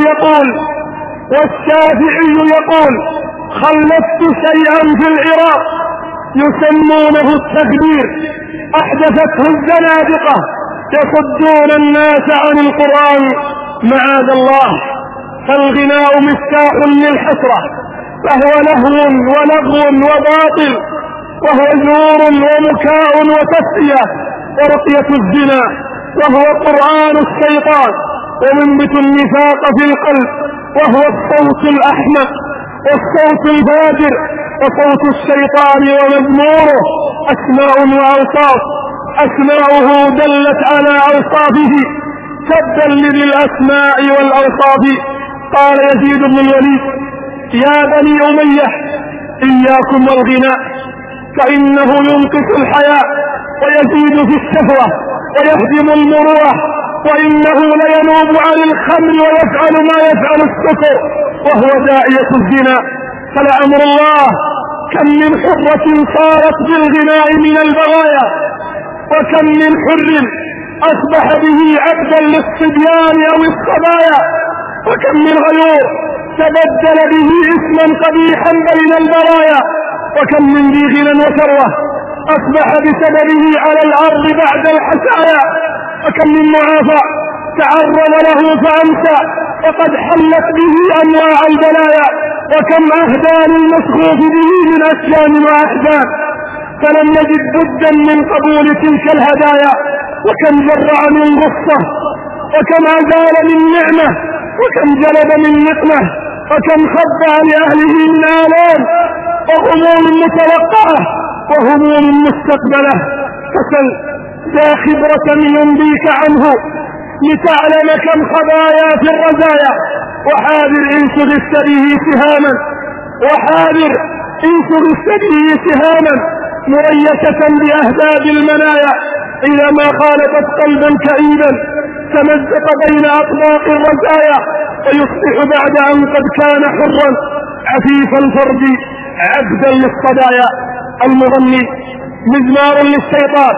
يقول: خلفت شيئا في العراق يسمونه التكبير، أحدثته الزنادقة يصدون الناس عن القرآن معاذ الله. فالغناء مفتاح للحسرة، فهو لهو ولغو وباطل، وهو زور ومكاء وتسئية ورقية الزنا، وهو قرآن الشيطان ومنبت النفاق في القلب، وهو الصوت الأحمق والصوت الفاجر وصوت الشيطان ومزموره أسماء وأوصاف. أسماؤه دلت على أوصافه تبا لذي الأسماء والأوصاف. قال يزيد بن الوليد: يا بني أمية إياكم والغناء، فإنه ينقص الحياء ويزيد في الشهوة ويهدم المروءة، وإنه لينوب عن الخمر ويفعل ما يفعل السكر وهو داعية الزنا. فلأمر الله كم من حرة صارت بالغناء من البغايا، وكم من حر أصبح به عبدا للصبيان أو الصبايا، وكم من غيور تبدل به اسما قبيحا بين البرايا، وكم من ذي غنى وثروة أصبح بسببه على الأرض بعد الحسايا، وكم من معافى تعرض له فأمسى وقد حلت به أنواع البلايا. وكم أهدى للمسخوف به من أشجان وأحزان، فلم يجد بدا من قبول تلك الهدايا. وكم جرع من غصة، وكم أزال من نعمة، وكم جلب من نقمة، وكم خضع لأهله من آلام وغموم متوقعة وهموم مستقبلة. فسل ذا خبرة ينبيك عنه لتعلم كم خبايا في الرزايا. وحاذر إن شغفت به سهاما، وحاذر إن شغفت به سهاما مريشة بأهداب المنايا، إذا ما خالفت قلبا كئيبا تمزق بين أطباق الرزايا، ويصبح بعد أن قد كان حرا عفيف الفرد عبدا للصدايا. المغني مزمار للشيطان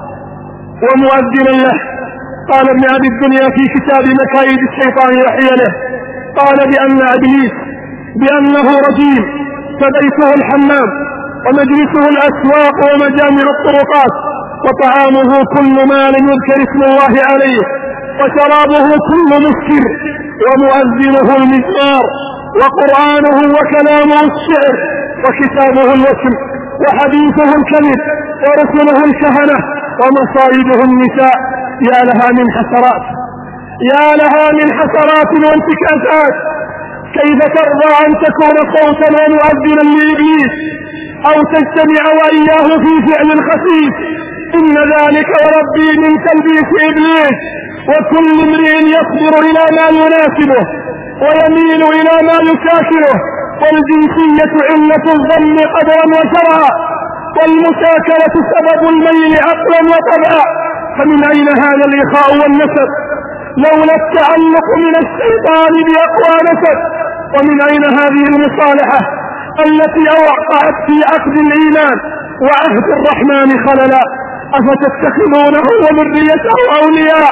ومؤذن له. قال ابن أبي الدنيا في كتاب مكايد الشيطان وحيله، قال بأن إبليس بأنه رجيم، فبيته الحمام، ومجلسه الأسواق ومجامع الطرقات، وطعامه كل ما لم يذكر اسم الله عليه، وشرابه كل مسكر، ومؤذنه المزمار، وقرآنه وكلامه الشعر، وكتابه الوسم، وحديثه الكذب، ورسله الكهنة، ومصائده النساء. يا لها من حسرات، يا لها من حسرات وانتكاسات. كيف ترضى أن تكون صوتا ومؤذنا لإبليس، أو تجتمع وإياه في فعل خفيف؟ إن ذلك وربي من تلبيس إبليس. وكل امرئ يصبر إلى ما يناسبه ويميل إلى ما يشاكله، والجنسية علة الظن قدرا وشرعا، والمشاكلة سبب الميل عقلا وطبعا. فمن أين هذا الإخاء والنسب لولا التعلق من الشيطان بأقوى نسب؟ ومن أين هذه المصالحة التي وقعت في عقد الإيمان وعهد الرحمن خللا؟ أفتتخذونه وذريته أولياء،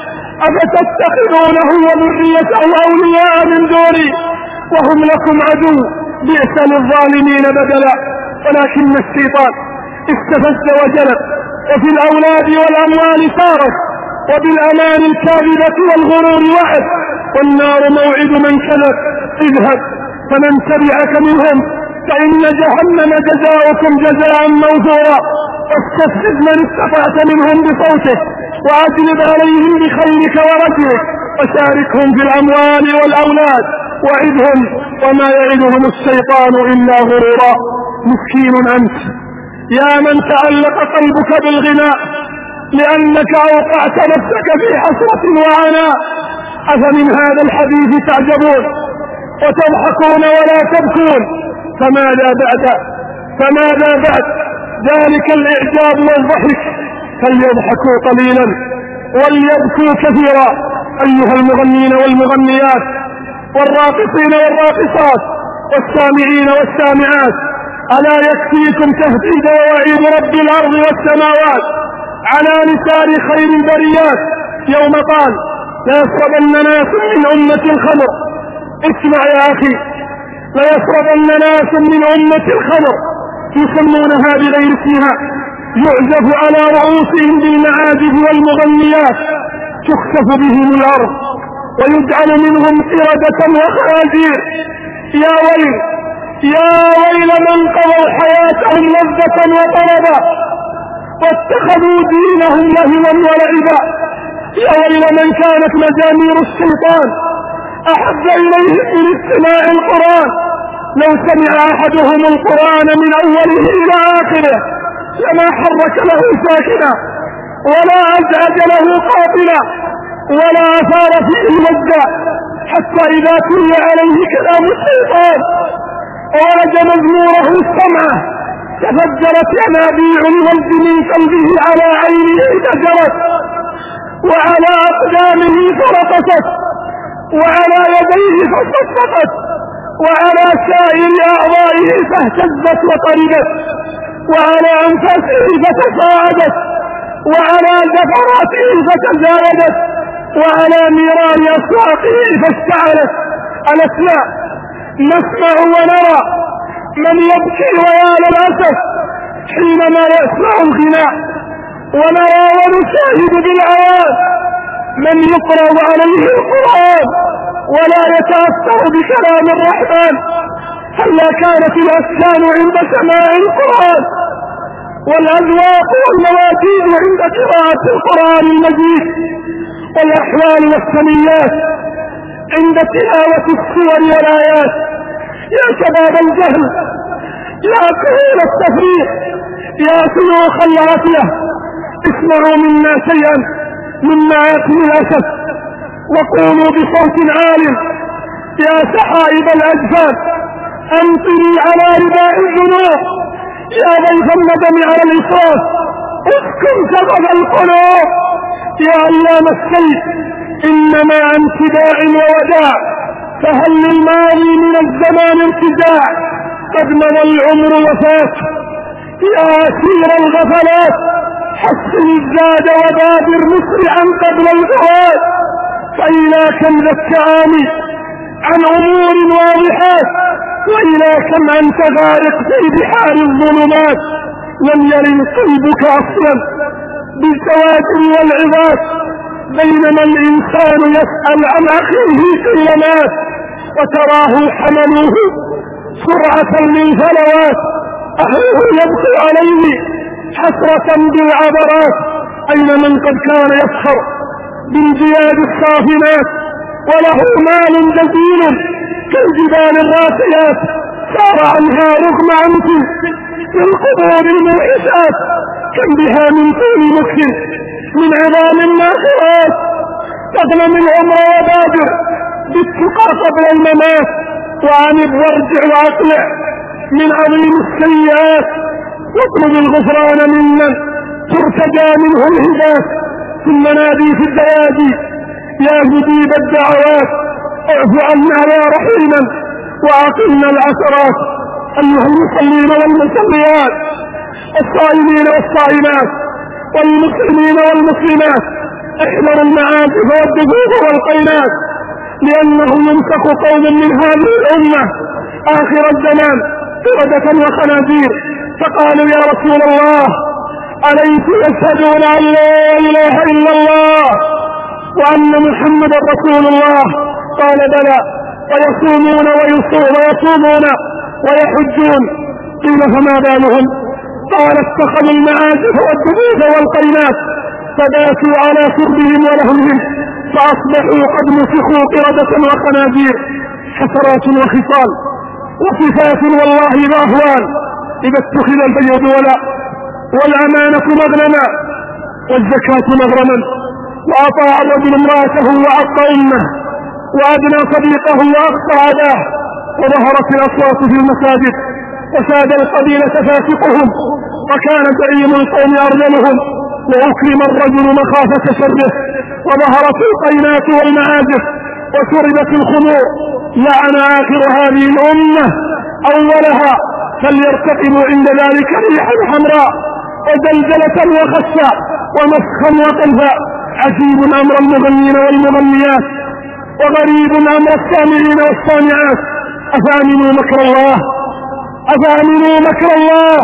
أفتتخذونه وذريته أولياء من دوني وهم لكم عدو، بئس للظالمين بدلا. ولكن الشيطان استفز وجلب، وفي الأولاد والأموال صارت، وبالأمان الكاذبة والغرور وعد، والنار موعد من كذب. اذهب فمن تبعك منهم فإن جهنم جزاؤكم جزاء موفورا. واستفزز من استطعت منهم بصوتك، وأجلب عليهم بخيرك ورجلك، وشاركهم في الأموال والأولاد، وعدهم وما يعدهم الشيطان إلا غرورا. مسكين أنت يا من تعلق قلبك بالغناء، لأنك أوقعت نفسك في حسرة وعناء. أفمن هذا الحديث تعجبون وتضحكون ولا تبكون؟ فماذا بعد ذلك الإعجاب والضحك؟ فليضحكوا قليلا وليبكوا كثيرا. أيها المغنين والمغنيات، والراقصين والراقصات، والسامعين والسامعات، ألا يكفيكم تهديد ووعيد رب الأرض والسماوات على لسان خير البريات يوم قال: لا يشربن ناس من أمة الخمر. اسمع يا أخي، لا يشربن ناس من أمة الخمر يسمونها بغير اسمها، يعزف على رؤوسهم بالمعازف والمغنيات، تخسف بهم الأرض ويجعل منهم قردة وخنازير. يا ويل من قضوا حياتهم لذة وطربا، واتخذوا دينهم لهوا ولعبا. يا ويل من كانت مزامير الشيطان أحب إليه من استماع القرآن. لو سمع أحدهم القرآن من أوله إلى آخره لما حرك له ساكنا، ولا أزعج له قاطنا، ولا أثار فيه مجدا، حتى إذا تلي عليه كلام الشيطان وولد مزموره السمعة تفجرت ينابيع الولد من قلبه على عينه فجرت، وعلى أقدامه فرقصت، وعلى يديه فصفقت، وعلى سائر أعضائه فاهتزت وقربت، وعلى أنفاسه فتصاعدت، وعلى زفراته فتزايدت، وعلى نيران أسواقه فاشتعلت. الأسماء نسمع ونرى من يبكي ويا للأسف حينما يسمع الغناء، ونرى ونشاهد بالعيان من يقرأ عليه القرآن ولا يتأثر بكلام الرحمن، هلا كانت الأسنان عند سماع القرآن والأذواق والمواجيد عند قراءة القرآن المجيد والأحوال والسميات عند تلاوة السور والآيات. يا شباب الجهل، يا كهول التفريق، يا شيوخ العافية، اسمعوا منا شيئا من معاقل الأسف وقولوا بصوت عال: يا سحائب الأجفان أمطري على رداء الذنوب، يا ضيف الندم على الإسراف اسكن شغف القلوب، يا أيام السيف إنما عن خداع ووداع، فهل للماضي من الزمان ارتجاع، قد مضى العمر وفات، يا أسير الغفلات حسن الزاد وبادر مسرعا قبل الغوات، فإلى كم ذا التعامي عن أمور واضحات، وإلى كم أنت غارق في بحار الظلمات، لم يرن قلبك أصلا بالزواجر والعظات، بينما الإنسان يسأل عن أخيه حين مات، وتراه حملوه سرعة للفلوات، أخوه يبكي عليه حسرة بالعبرات، أين من قد كان يفخر بالزياد الصافنات، وله مال جزيل كالجبال الراسيات، سار عنها رغم عنف في القبور الموحشات، كم بها من طول مكر من عظام الناخرات، تغنم العمر وبادر بالتقى قبل الممات، وعنب وارجع واطلع من عظيم السيئات، واطلب الغفران ممن ترتجى منه الهداة، ثم نادي في الزيادي: يا مجيب الدعوات اعف عنا يا رحيما وعقلنا العثرات. أيها المصلين والمصليات، الصائمين والصائمات، والمسلمين والمسلمات، احذروا المعازف والدفوف والقينات، لأنه يمسك قوم من هذه الأمة آخر الزمان قردة وخنازير، فقالوا: يا رسول الله، أليس يشهدون أن لا إله إلا الله وأن محمدا رسول الله؟ قال: بلى، ويصومون ويصومون ويحجون. قيل: فما بالهم؟ قال: اتخذوا المعازف والدفوف والقينات فباتوا على شربهم ولهمهم، فأصبحوا قد مسخوا قردة وخنازير. حسرات وخصال وصفات والله وأهوال، إذا اتخذ البيض والأمانة مغنما والزكاة مغرما، وأطاع الرجل امرأته وعق أمه وأدنى صديقه وأقصى عداه، وظهرت الأصوات في المساجد وساد القبيلة فاسقهم، وكان زعيم القوم أرذلهم، وأكرم الرجل مخافة شره، وظهرت القينات والمعازف وشربت الخمور. لعن آخر هذه الأمة أولها، فليرتقبوا عند ذلك ريحا حمراء وزلزلة وخسا ومسخا وقلبا. عجيب أمر المغنين والمغنيات، وغريب أمر السامعين والسامعات. أفأمنوا مكر الله؟ أفأمنوا مكر الله؟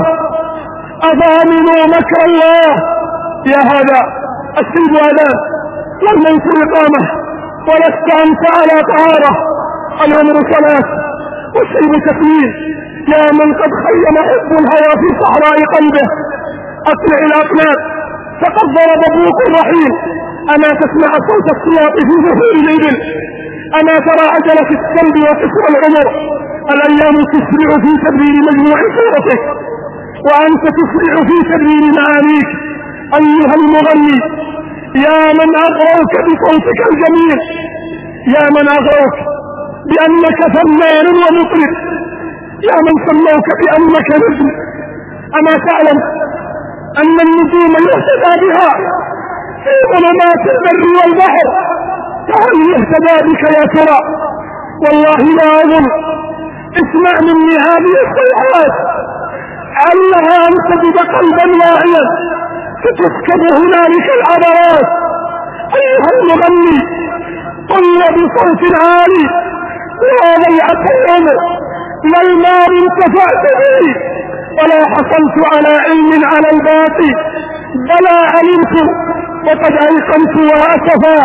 أفأمنوا مكر الله؟ يا هذا السيد أذان والموت إقامة، ولست أنت على طهارة، العمر صلاة والشيب تكليل. يا من قد خيم حب الهوى في صحراء قلبه، أقلع الأقلام فقد ضرب بوق الرحيل. أما تسمع صوت السياط في ظهور الإبل؟ أما ترى عجلة السلب وقصر العمر؟ الأيام تسرع في تبرير مجموع صورتك، وأنت تسرع في تبرير معانيك. أيها المغني، يا من أغروك بصوتك الجميل، يا من أغروك بأنك فنان ومطرب، يا من سموك بأنك نجم، أما تعلم أن النجوم يهتدى بها في ظلمات البر والبحر؟ فهل يهتدى بك يا ترى؟ والله لا أظن. اسمع مني هذه الصيحات، علها أن تجد قلبا واعيا فتسكب هنالك العبرات. أيها المغني، قل بصوت عالي: يا ضيعة العمر، لا المال انتفعت به ولا حصلت على علم على الباطل، بلى علمت وقد أيقنت وأسفاه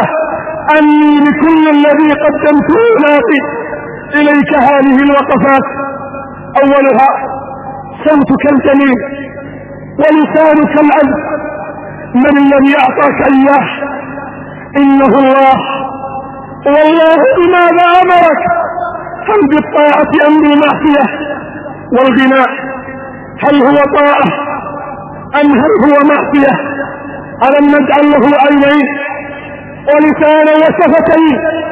أني لكل الذي قدمته لاقي. إليك هذه الوقفات أولها صوتك الجميل ولسانك العذب. من الذي أعطاك إياه؟ إنه الله. والله بماذا أمرك؟ هل بالطاعة أم بالمعصية؟ والغناء هل هو طاعة أم هل هو معصية؟ ألم نجعل له عينين ولسانا وشفتين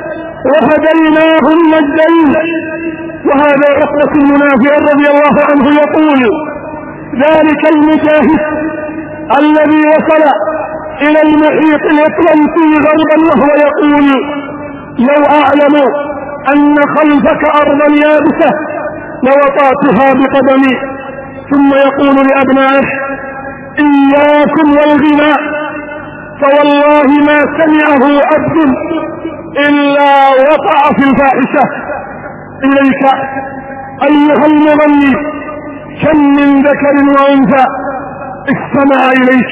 وهديناه النجدين؟ وهذا عقبة المنافع رضي الله عنه يقول: ذلك المجاهد الذي وصل إلى المحيط الأطلنطي غربا وهو يقول: لو أعلم أن خلفك أرضا يابسة لوطأتها بقدمي. ثم يقول لأبنائه: إياكم والغناء، فوالله ما سمعه عبد إلا وقع في الفاحشة. إليك أيها المغني، كم من ذكر وأنثى استمع إليك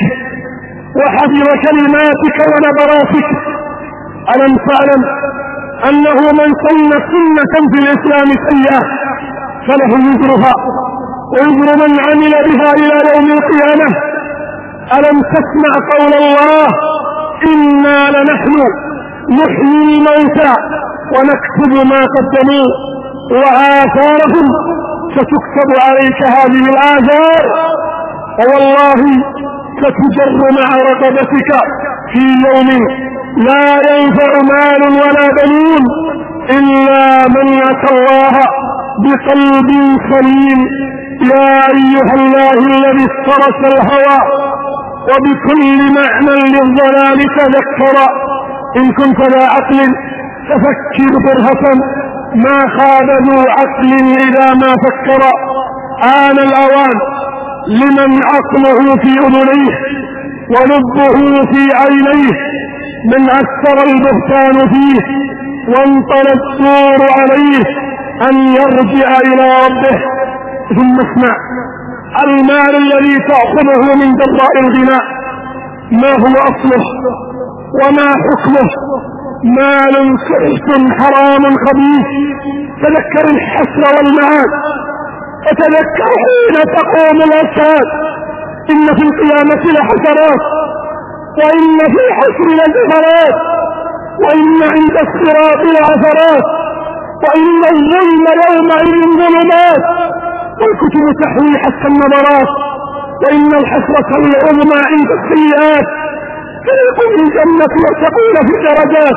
وحفظ كلماتك ونبراتك. ألم تعلم أنه من سن سنة في الإسلام سيئة فله وزرها ووزر من عمل بها إلى يوم القيامة؟ ألم تسمع قول الله: إنا لنحن نحيي الموتى ونكتب ما قدموا وآثارهم ستكتب عليك هذه الآثار، ووالله ستجر مع رقبتك في يوم لا ينفع مال ولا بنون إلا من أتى الله بقلب سليم. يا أيها الله الذي افترس الهوى وبكل معنى للضلال تذكر، إن كنت ذا عقل ففكر برهة، ما خاب ذو عقل إذا ما فكر. آن الأوان لمن عقله في أذنيه ولبه في عينيه، من أكثر البهتان فيه وانطلى السور عليه أن يرجع إلى ربه. ثم اسمع: المال الذي تأخذه من جراء الغناء ما هو أصله وما حكمه؟ مال سحت حرام خبيث. تذكر الحسر والمعاد، وتذكر حين تقوم الأشهاد إن في القيامة لحسرات، وإن في الحشر لزفرات، وإن عند الصراط لعثرات، وإن الظلم يومئذ ظلمات، والكتب تحوي حتى النظرات، وإن الحسرة العظمى عند السيئات. فريق في الجنة يرتقون في الدرجات،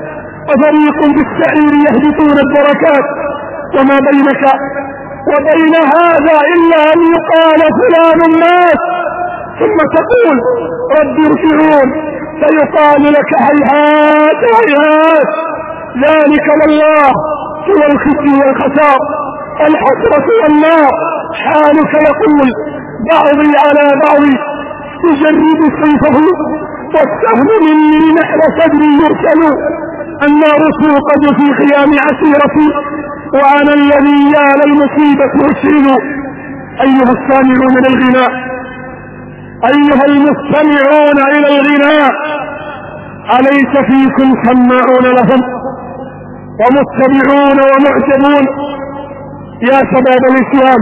وفريق في السعير يهبطون الدركات. وما بينك وبين هذا إلا أن يقال فلان مات، ثم تقول: رب ارجعون، فيقال لك: هيهات هيهات. ذلك لله هو الخزي والخسار، الحسرة والنار. حالك يقول: بعضي على بعضي يجرد سيفه، والسهم مني نحو صدري يرسل. النار توقد في خيام عسيرتي، وأنا الذي يا للمصيبة أشعل. أيها السامعون للغناء، أيها المستمعون إلى الغناء، أليس فيكم سماعون لهم ومتبعون ومعجبون؟ يا شباب الإسلام،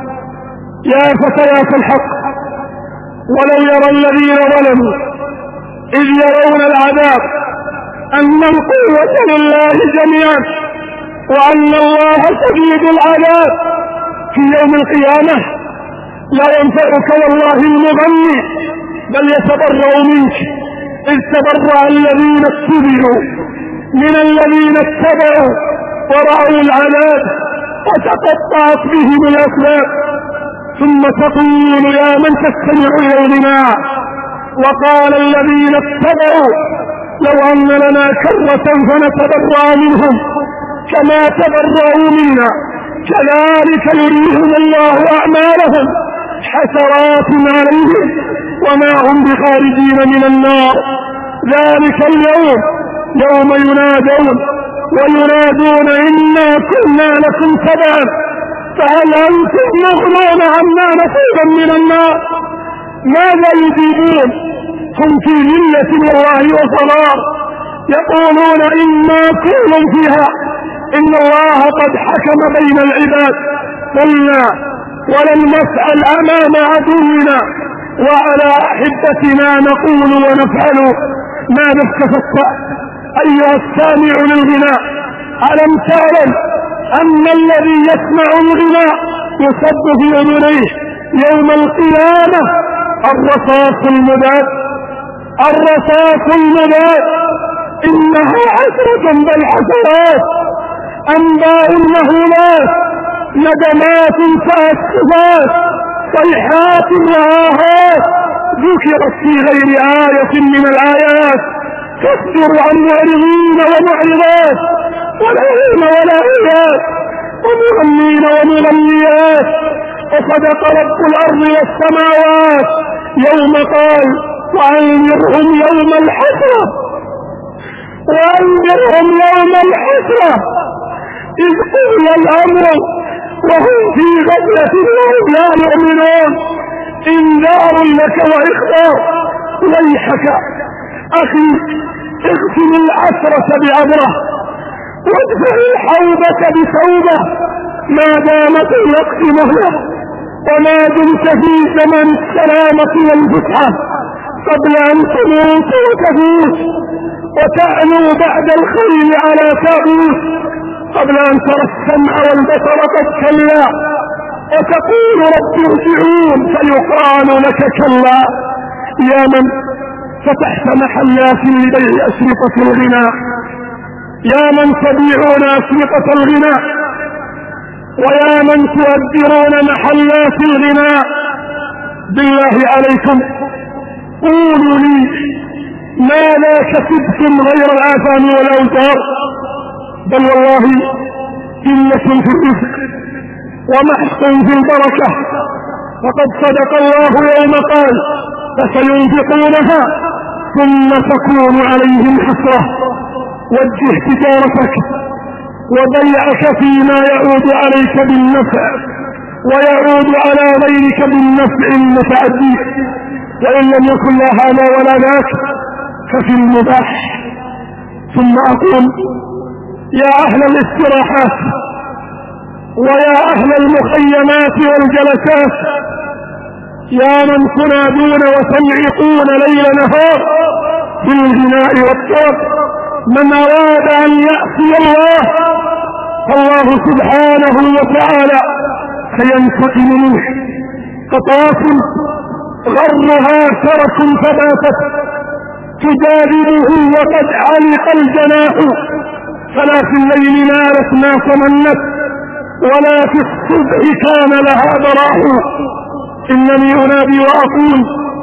يا فتيات الحق، ولو يرى الذين ظلموا إذ يرون العذاب أن القوة لله جميعا، وأن الله شديد العذاب في يوم القيامة. لا ينفعك والله المغني، بل يتبرأ منك، إذ تبرأ الذين اتبعوا من الذين اتبعوا ورأوا العذاب وتقطعت بهم الأسباب. ثم تقول: يا من تستمع إلى الغناء، وقال الذين اتبعوا: لو أن لنا كرة فنتبرأ منهم كما تبرأوا منا، كذلك يريهم الله أعمالهم حسرات عليهم وما هم بخارجين من النار. ذلك اليوم يوم ينادون وينادون: إنا كنا لكم تبعا فهل أنتم مغنون عنا نصيبا من النار؟ ماذا يجيبون؟ هم في ذلة الله وصرار، يقولون: إنا كل فيها، إن الله قد حكم بين العباد قلنا ولم نفعل أمام عدونا، وعلى أحبتنا نقول ونفعل ما نستفدت. أيها السامع للغناء، ألم تعلم أن الذي يسمع الغناء يصب في أذنيه يوم القيامة الرصاص المذاب؟ الرصاص المذاب إنها عشرة بل عشرات، أنباء مهولات، ندمات تأسفات، صيحات وآهات ذكرت في غير آية من الآيات تصدر عن معرضين ومعرضات ولاهين ولاهيات ومغنين ومغنيات. وصدق رب الأرض والسماوات يوم قال وأنذرهم يوم الحسرة، وأنذرهم يوم الحسرة إذ قضي الأمر وهم في غفلة وهم لا يؤمنون. إنذار لك وإخبار. ويحك أخي، اغسل العثرة بعبرة وادفع الحوبة بثوبة ما دامت الوقت مهلة، وما دمت في زمن السلامة والفتحة قبل أن تموت وتفوت وتعلو بعد الخيل على تابوت، قبل أن ترى السمع والبصر قد كلا وتقول رب ارجعون فيقال لك كلا. يا من فتحت محلات لبيع أشرطة الغناء، يا من تبيعون أشرطة الغناء، ويا من تؤجرون محلات الغناء، بالله عليكم قولوا لي ما لا كسبتم غير الآثام والأوتار؟ بل والله قلة في الرزق ومحق في البركة. وقد صدق الله يوم قال فسينفقونها ثم تكون عليهم حسرة. وجه تجارتك وبيعك فيما يعود عليك بالنفع ويعود على غيرك بالنفع المتعدي، وإن لم يكن لا هذا ولا ذاك ففي المباح. ثم أقول يا أهل الاستراحات ويا أهل المخيمات والجلسات، يا من تنادون وتنعقون ليل نهار بالغناء والطرب، من أراد أن يأتي الله فالله سبحانه وتعالى سينتقم منه. قطاف غرها شرك فباتت تجاذبه وقد علق الجناح، فلا في الليل نالت ما تمنت ولا في الصبح كان لها براح. إنني أنادي وأقول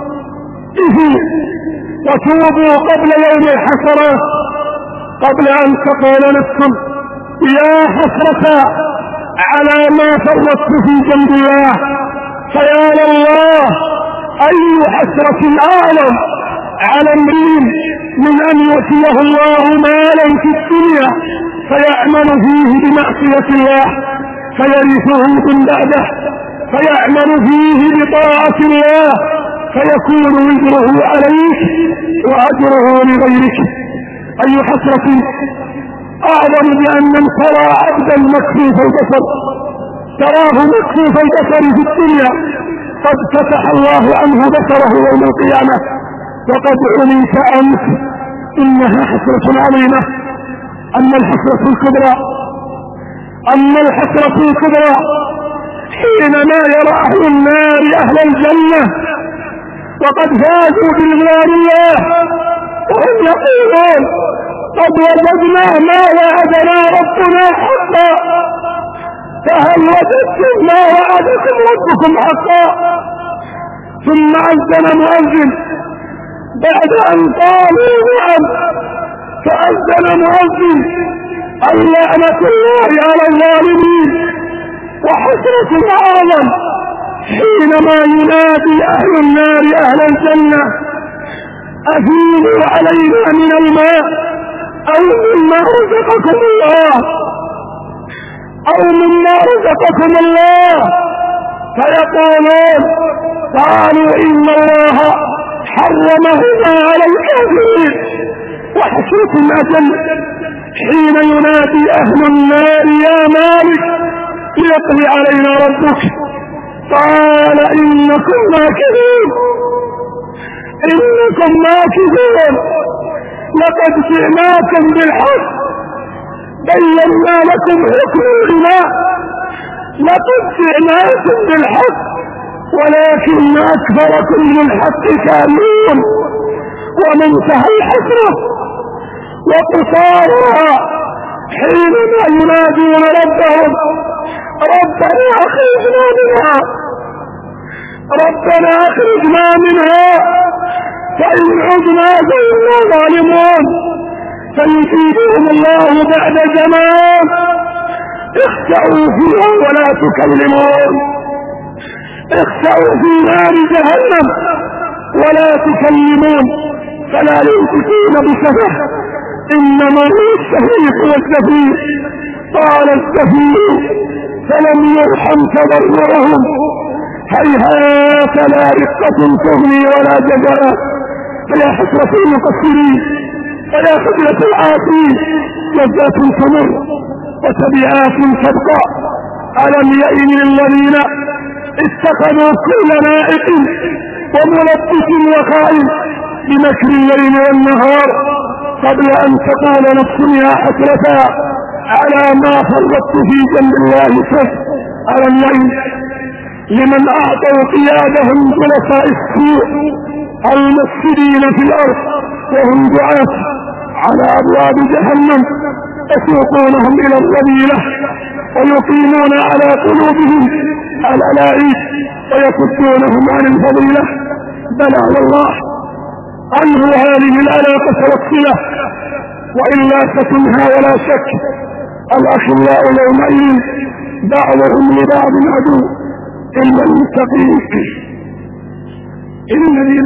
إذن وتوبوا قبل يوم الحسرات، قبل أن تقول نفس يا حسرة على ما فرطت في جنب الله. فيا لله أي حسرة أعظم على امرئ من أن يؤتيه الله مالا في الدنيا فيعمل فيه بمعصية الله فيرثه من بعده، فيعمل فيه بطاعة الله فيكون وزره عليك وأجره لغيرك. أي حسرة أعظم بأن ترى عبدا مكفوف البصر، تراه مكفوف البصر في الدنيا قد فتح الله عنه بصره يوم القيامة وقد علمت أنت. إنها حسرة عظيمة. أما الحسرة الكبرى حينما يرى أهل النار أهل الجنة وقد فازوا برضوان الله وهم يقولون قد وجدنا ما وعدنا ربنا حقا، فهل وجدتم ما وعدكم ربكم حقا؟ ثم أذن مؤذن بعد أن قالوا نعم، فأذن مؤذن اللعنة الله على الظالمين. وحسرة أعظم حينما ينادي أهل النار أهل الجنة أفيضوا علينا من الماء أو مما رزقكم الله، فيقولون قالوا إن الله حرمهما على الكافرين. وحسرة أجل حين ينادي أهل النار يا مالك ليقضي علينا ربك. قال إنكم ماكثون، إنكم ماكثون، لقد جئناكم بالحق، بينا لكم حكم الغناء، لقد جئناكم بالحق ولكن أكثركم للحق كارهون. ومنتهى الحسرة وقصارها حينما ينادون ربهم ربنا أخرجنا منها، ربنا أخرجنا منها فإن عدنا فإنا ظالمون. فيجيبهم الله بعد زمان اخسأوا فيها ولا تكلمون، اخسأوا في نار جهنم ولا تكلمون، فلا ينطقون بسفه إنما هو الشهيق والزفير. قال الزفير فلم يرحم تضرعهم، هيهات لا رقة تغني ولا جزاء. فيا حسرة المقصرين ويا خجلة العاصين، لذات تمر وتبعات تبقى. ألم يئن للذين اتخذوا كل نائق وملبس وخائن بمكر الليل والنهار قبل أن تقول نفس يا حسرتا على ما فرطت في جنب الله سب. ألم يئن لمن أعطوا قيادهم جلساء السوء المفسدين في الأرض وهم دعاة على أبواب جهنم يسوقونهم إلى الرذيلة ويقيمون على قلوبهم الألائم ويصدونهم عن الفضيلة. بلى والله عنه هذه العلاقة والصلة، وإلا فتنها ولا شك. الأخلاء يومئذ بعضهم لبعض عدو إلا المتقين الذين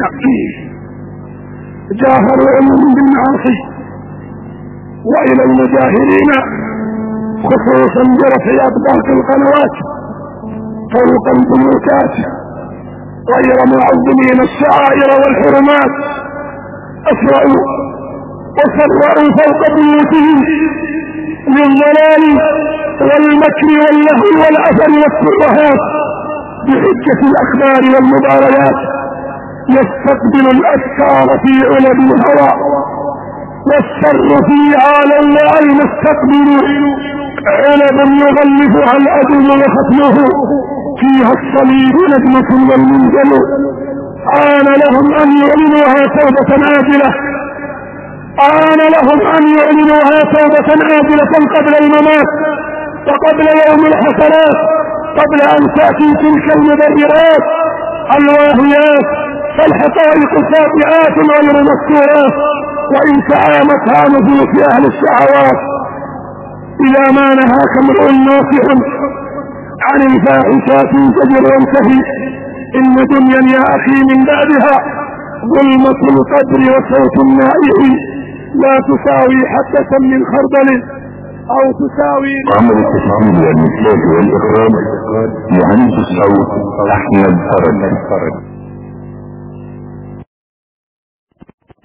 جاهروا عنهم بالمعاصي، وإلى المجاهرين خصوصا برفع أطباق القنوات فوق البيوتات غير معظمين الشعائر والحرمات، أسرعوا وسرعوا فوق بيوتهم للضلال والمكر واللهو والأثر والترهات بحجة الأخبار والمباريات. يستقبل الأفكار في علب الهوى والسر في عالم وعي مستقبل علب يغلفها الأدم وختمه فيها الصليب نجمة والمنزل. آن لهم أن يعلنوها توبة عاجلة، آن لهم أن يعلنوها توبة عاجلة قبل الممات وقبل يوم الحسرات، قبل أن تأتي تلك المبررات الواهيات فالحقائق ساطعات غير مذكورات. وإن تعامتها نفوس أهل الشهوات إذا ما نهاك امرؤ ناصح عن الفاحشات زجر وانتهي. إن دنيا يا أخي من بعدها ظلمة القدر وصوت النائح لا تساوي حبة من خردل أو تساوي عمل التسجيل والإسلام والإخراج مهندس الصوت أحمد فرج.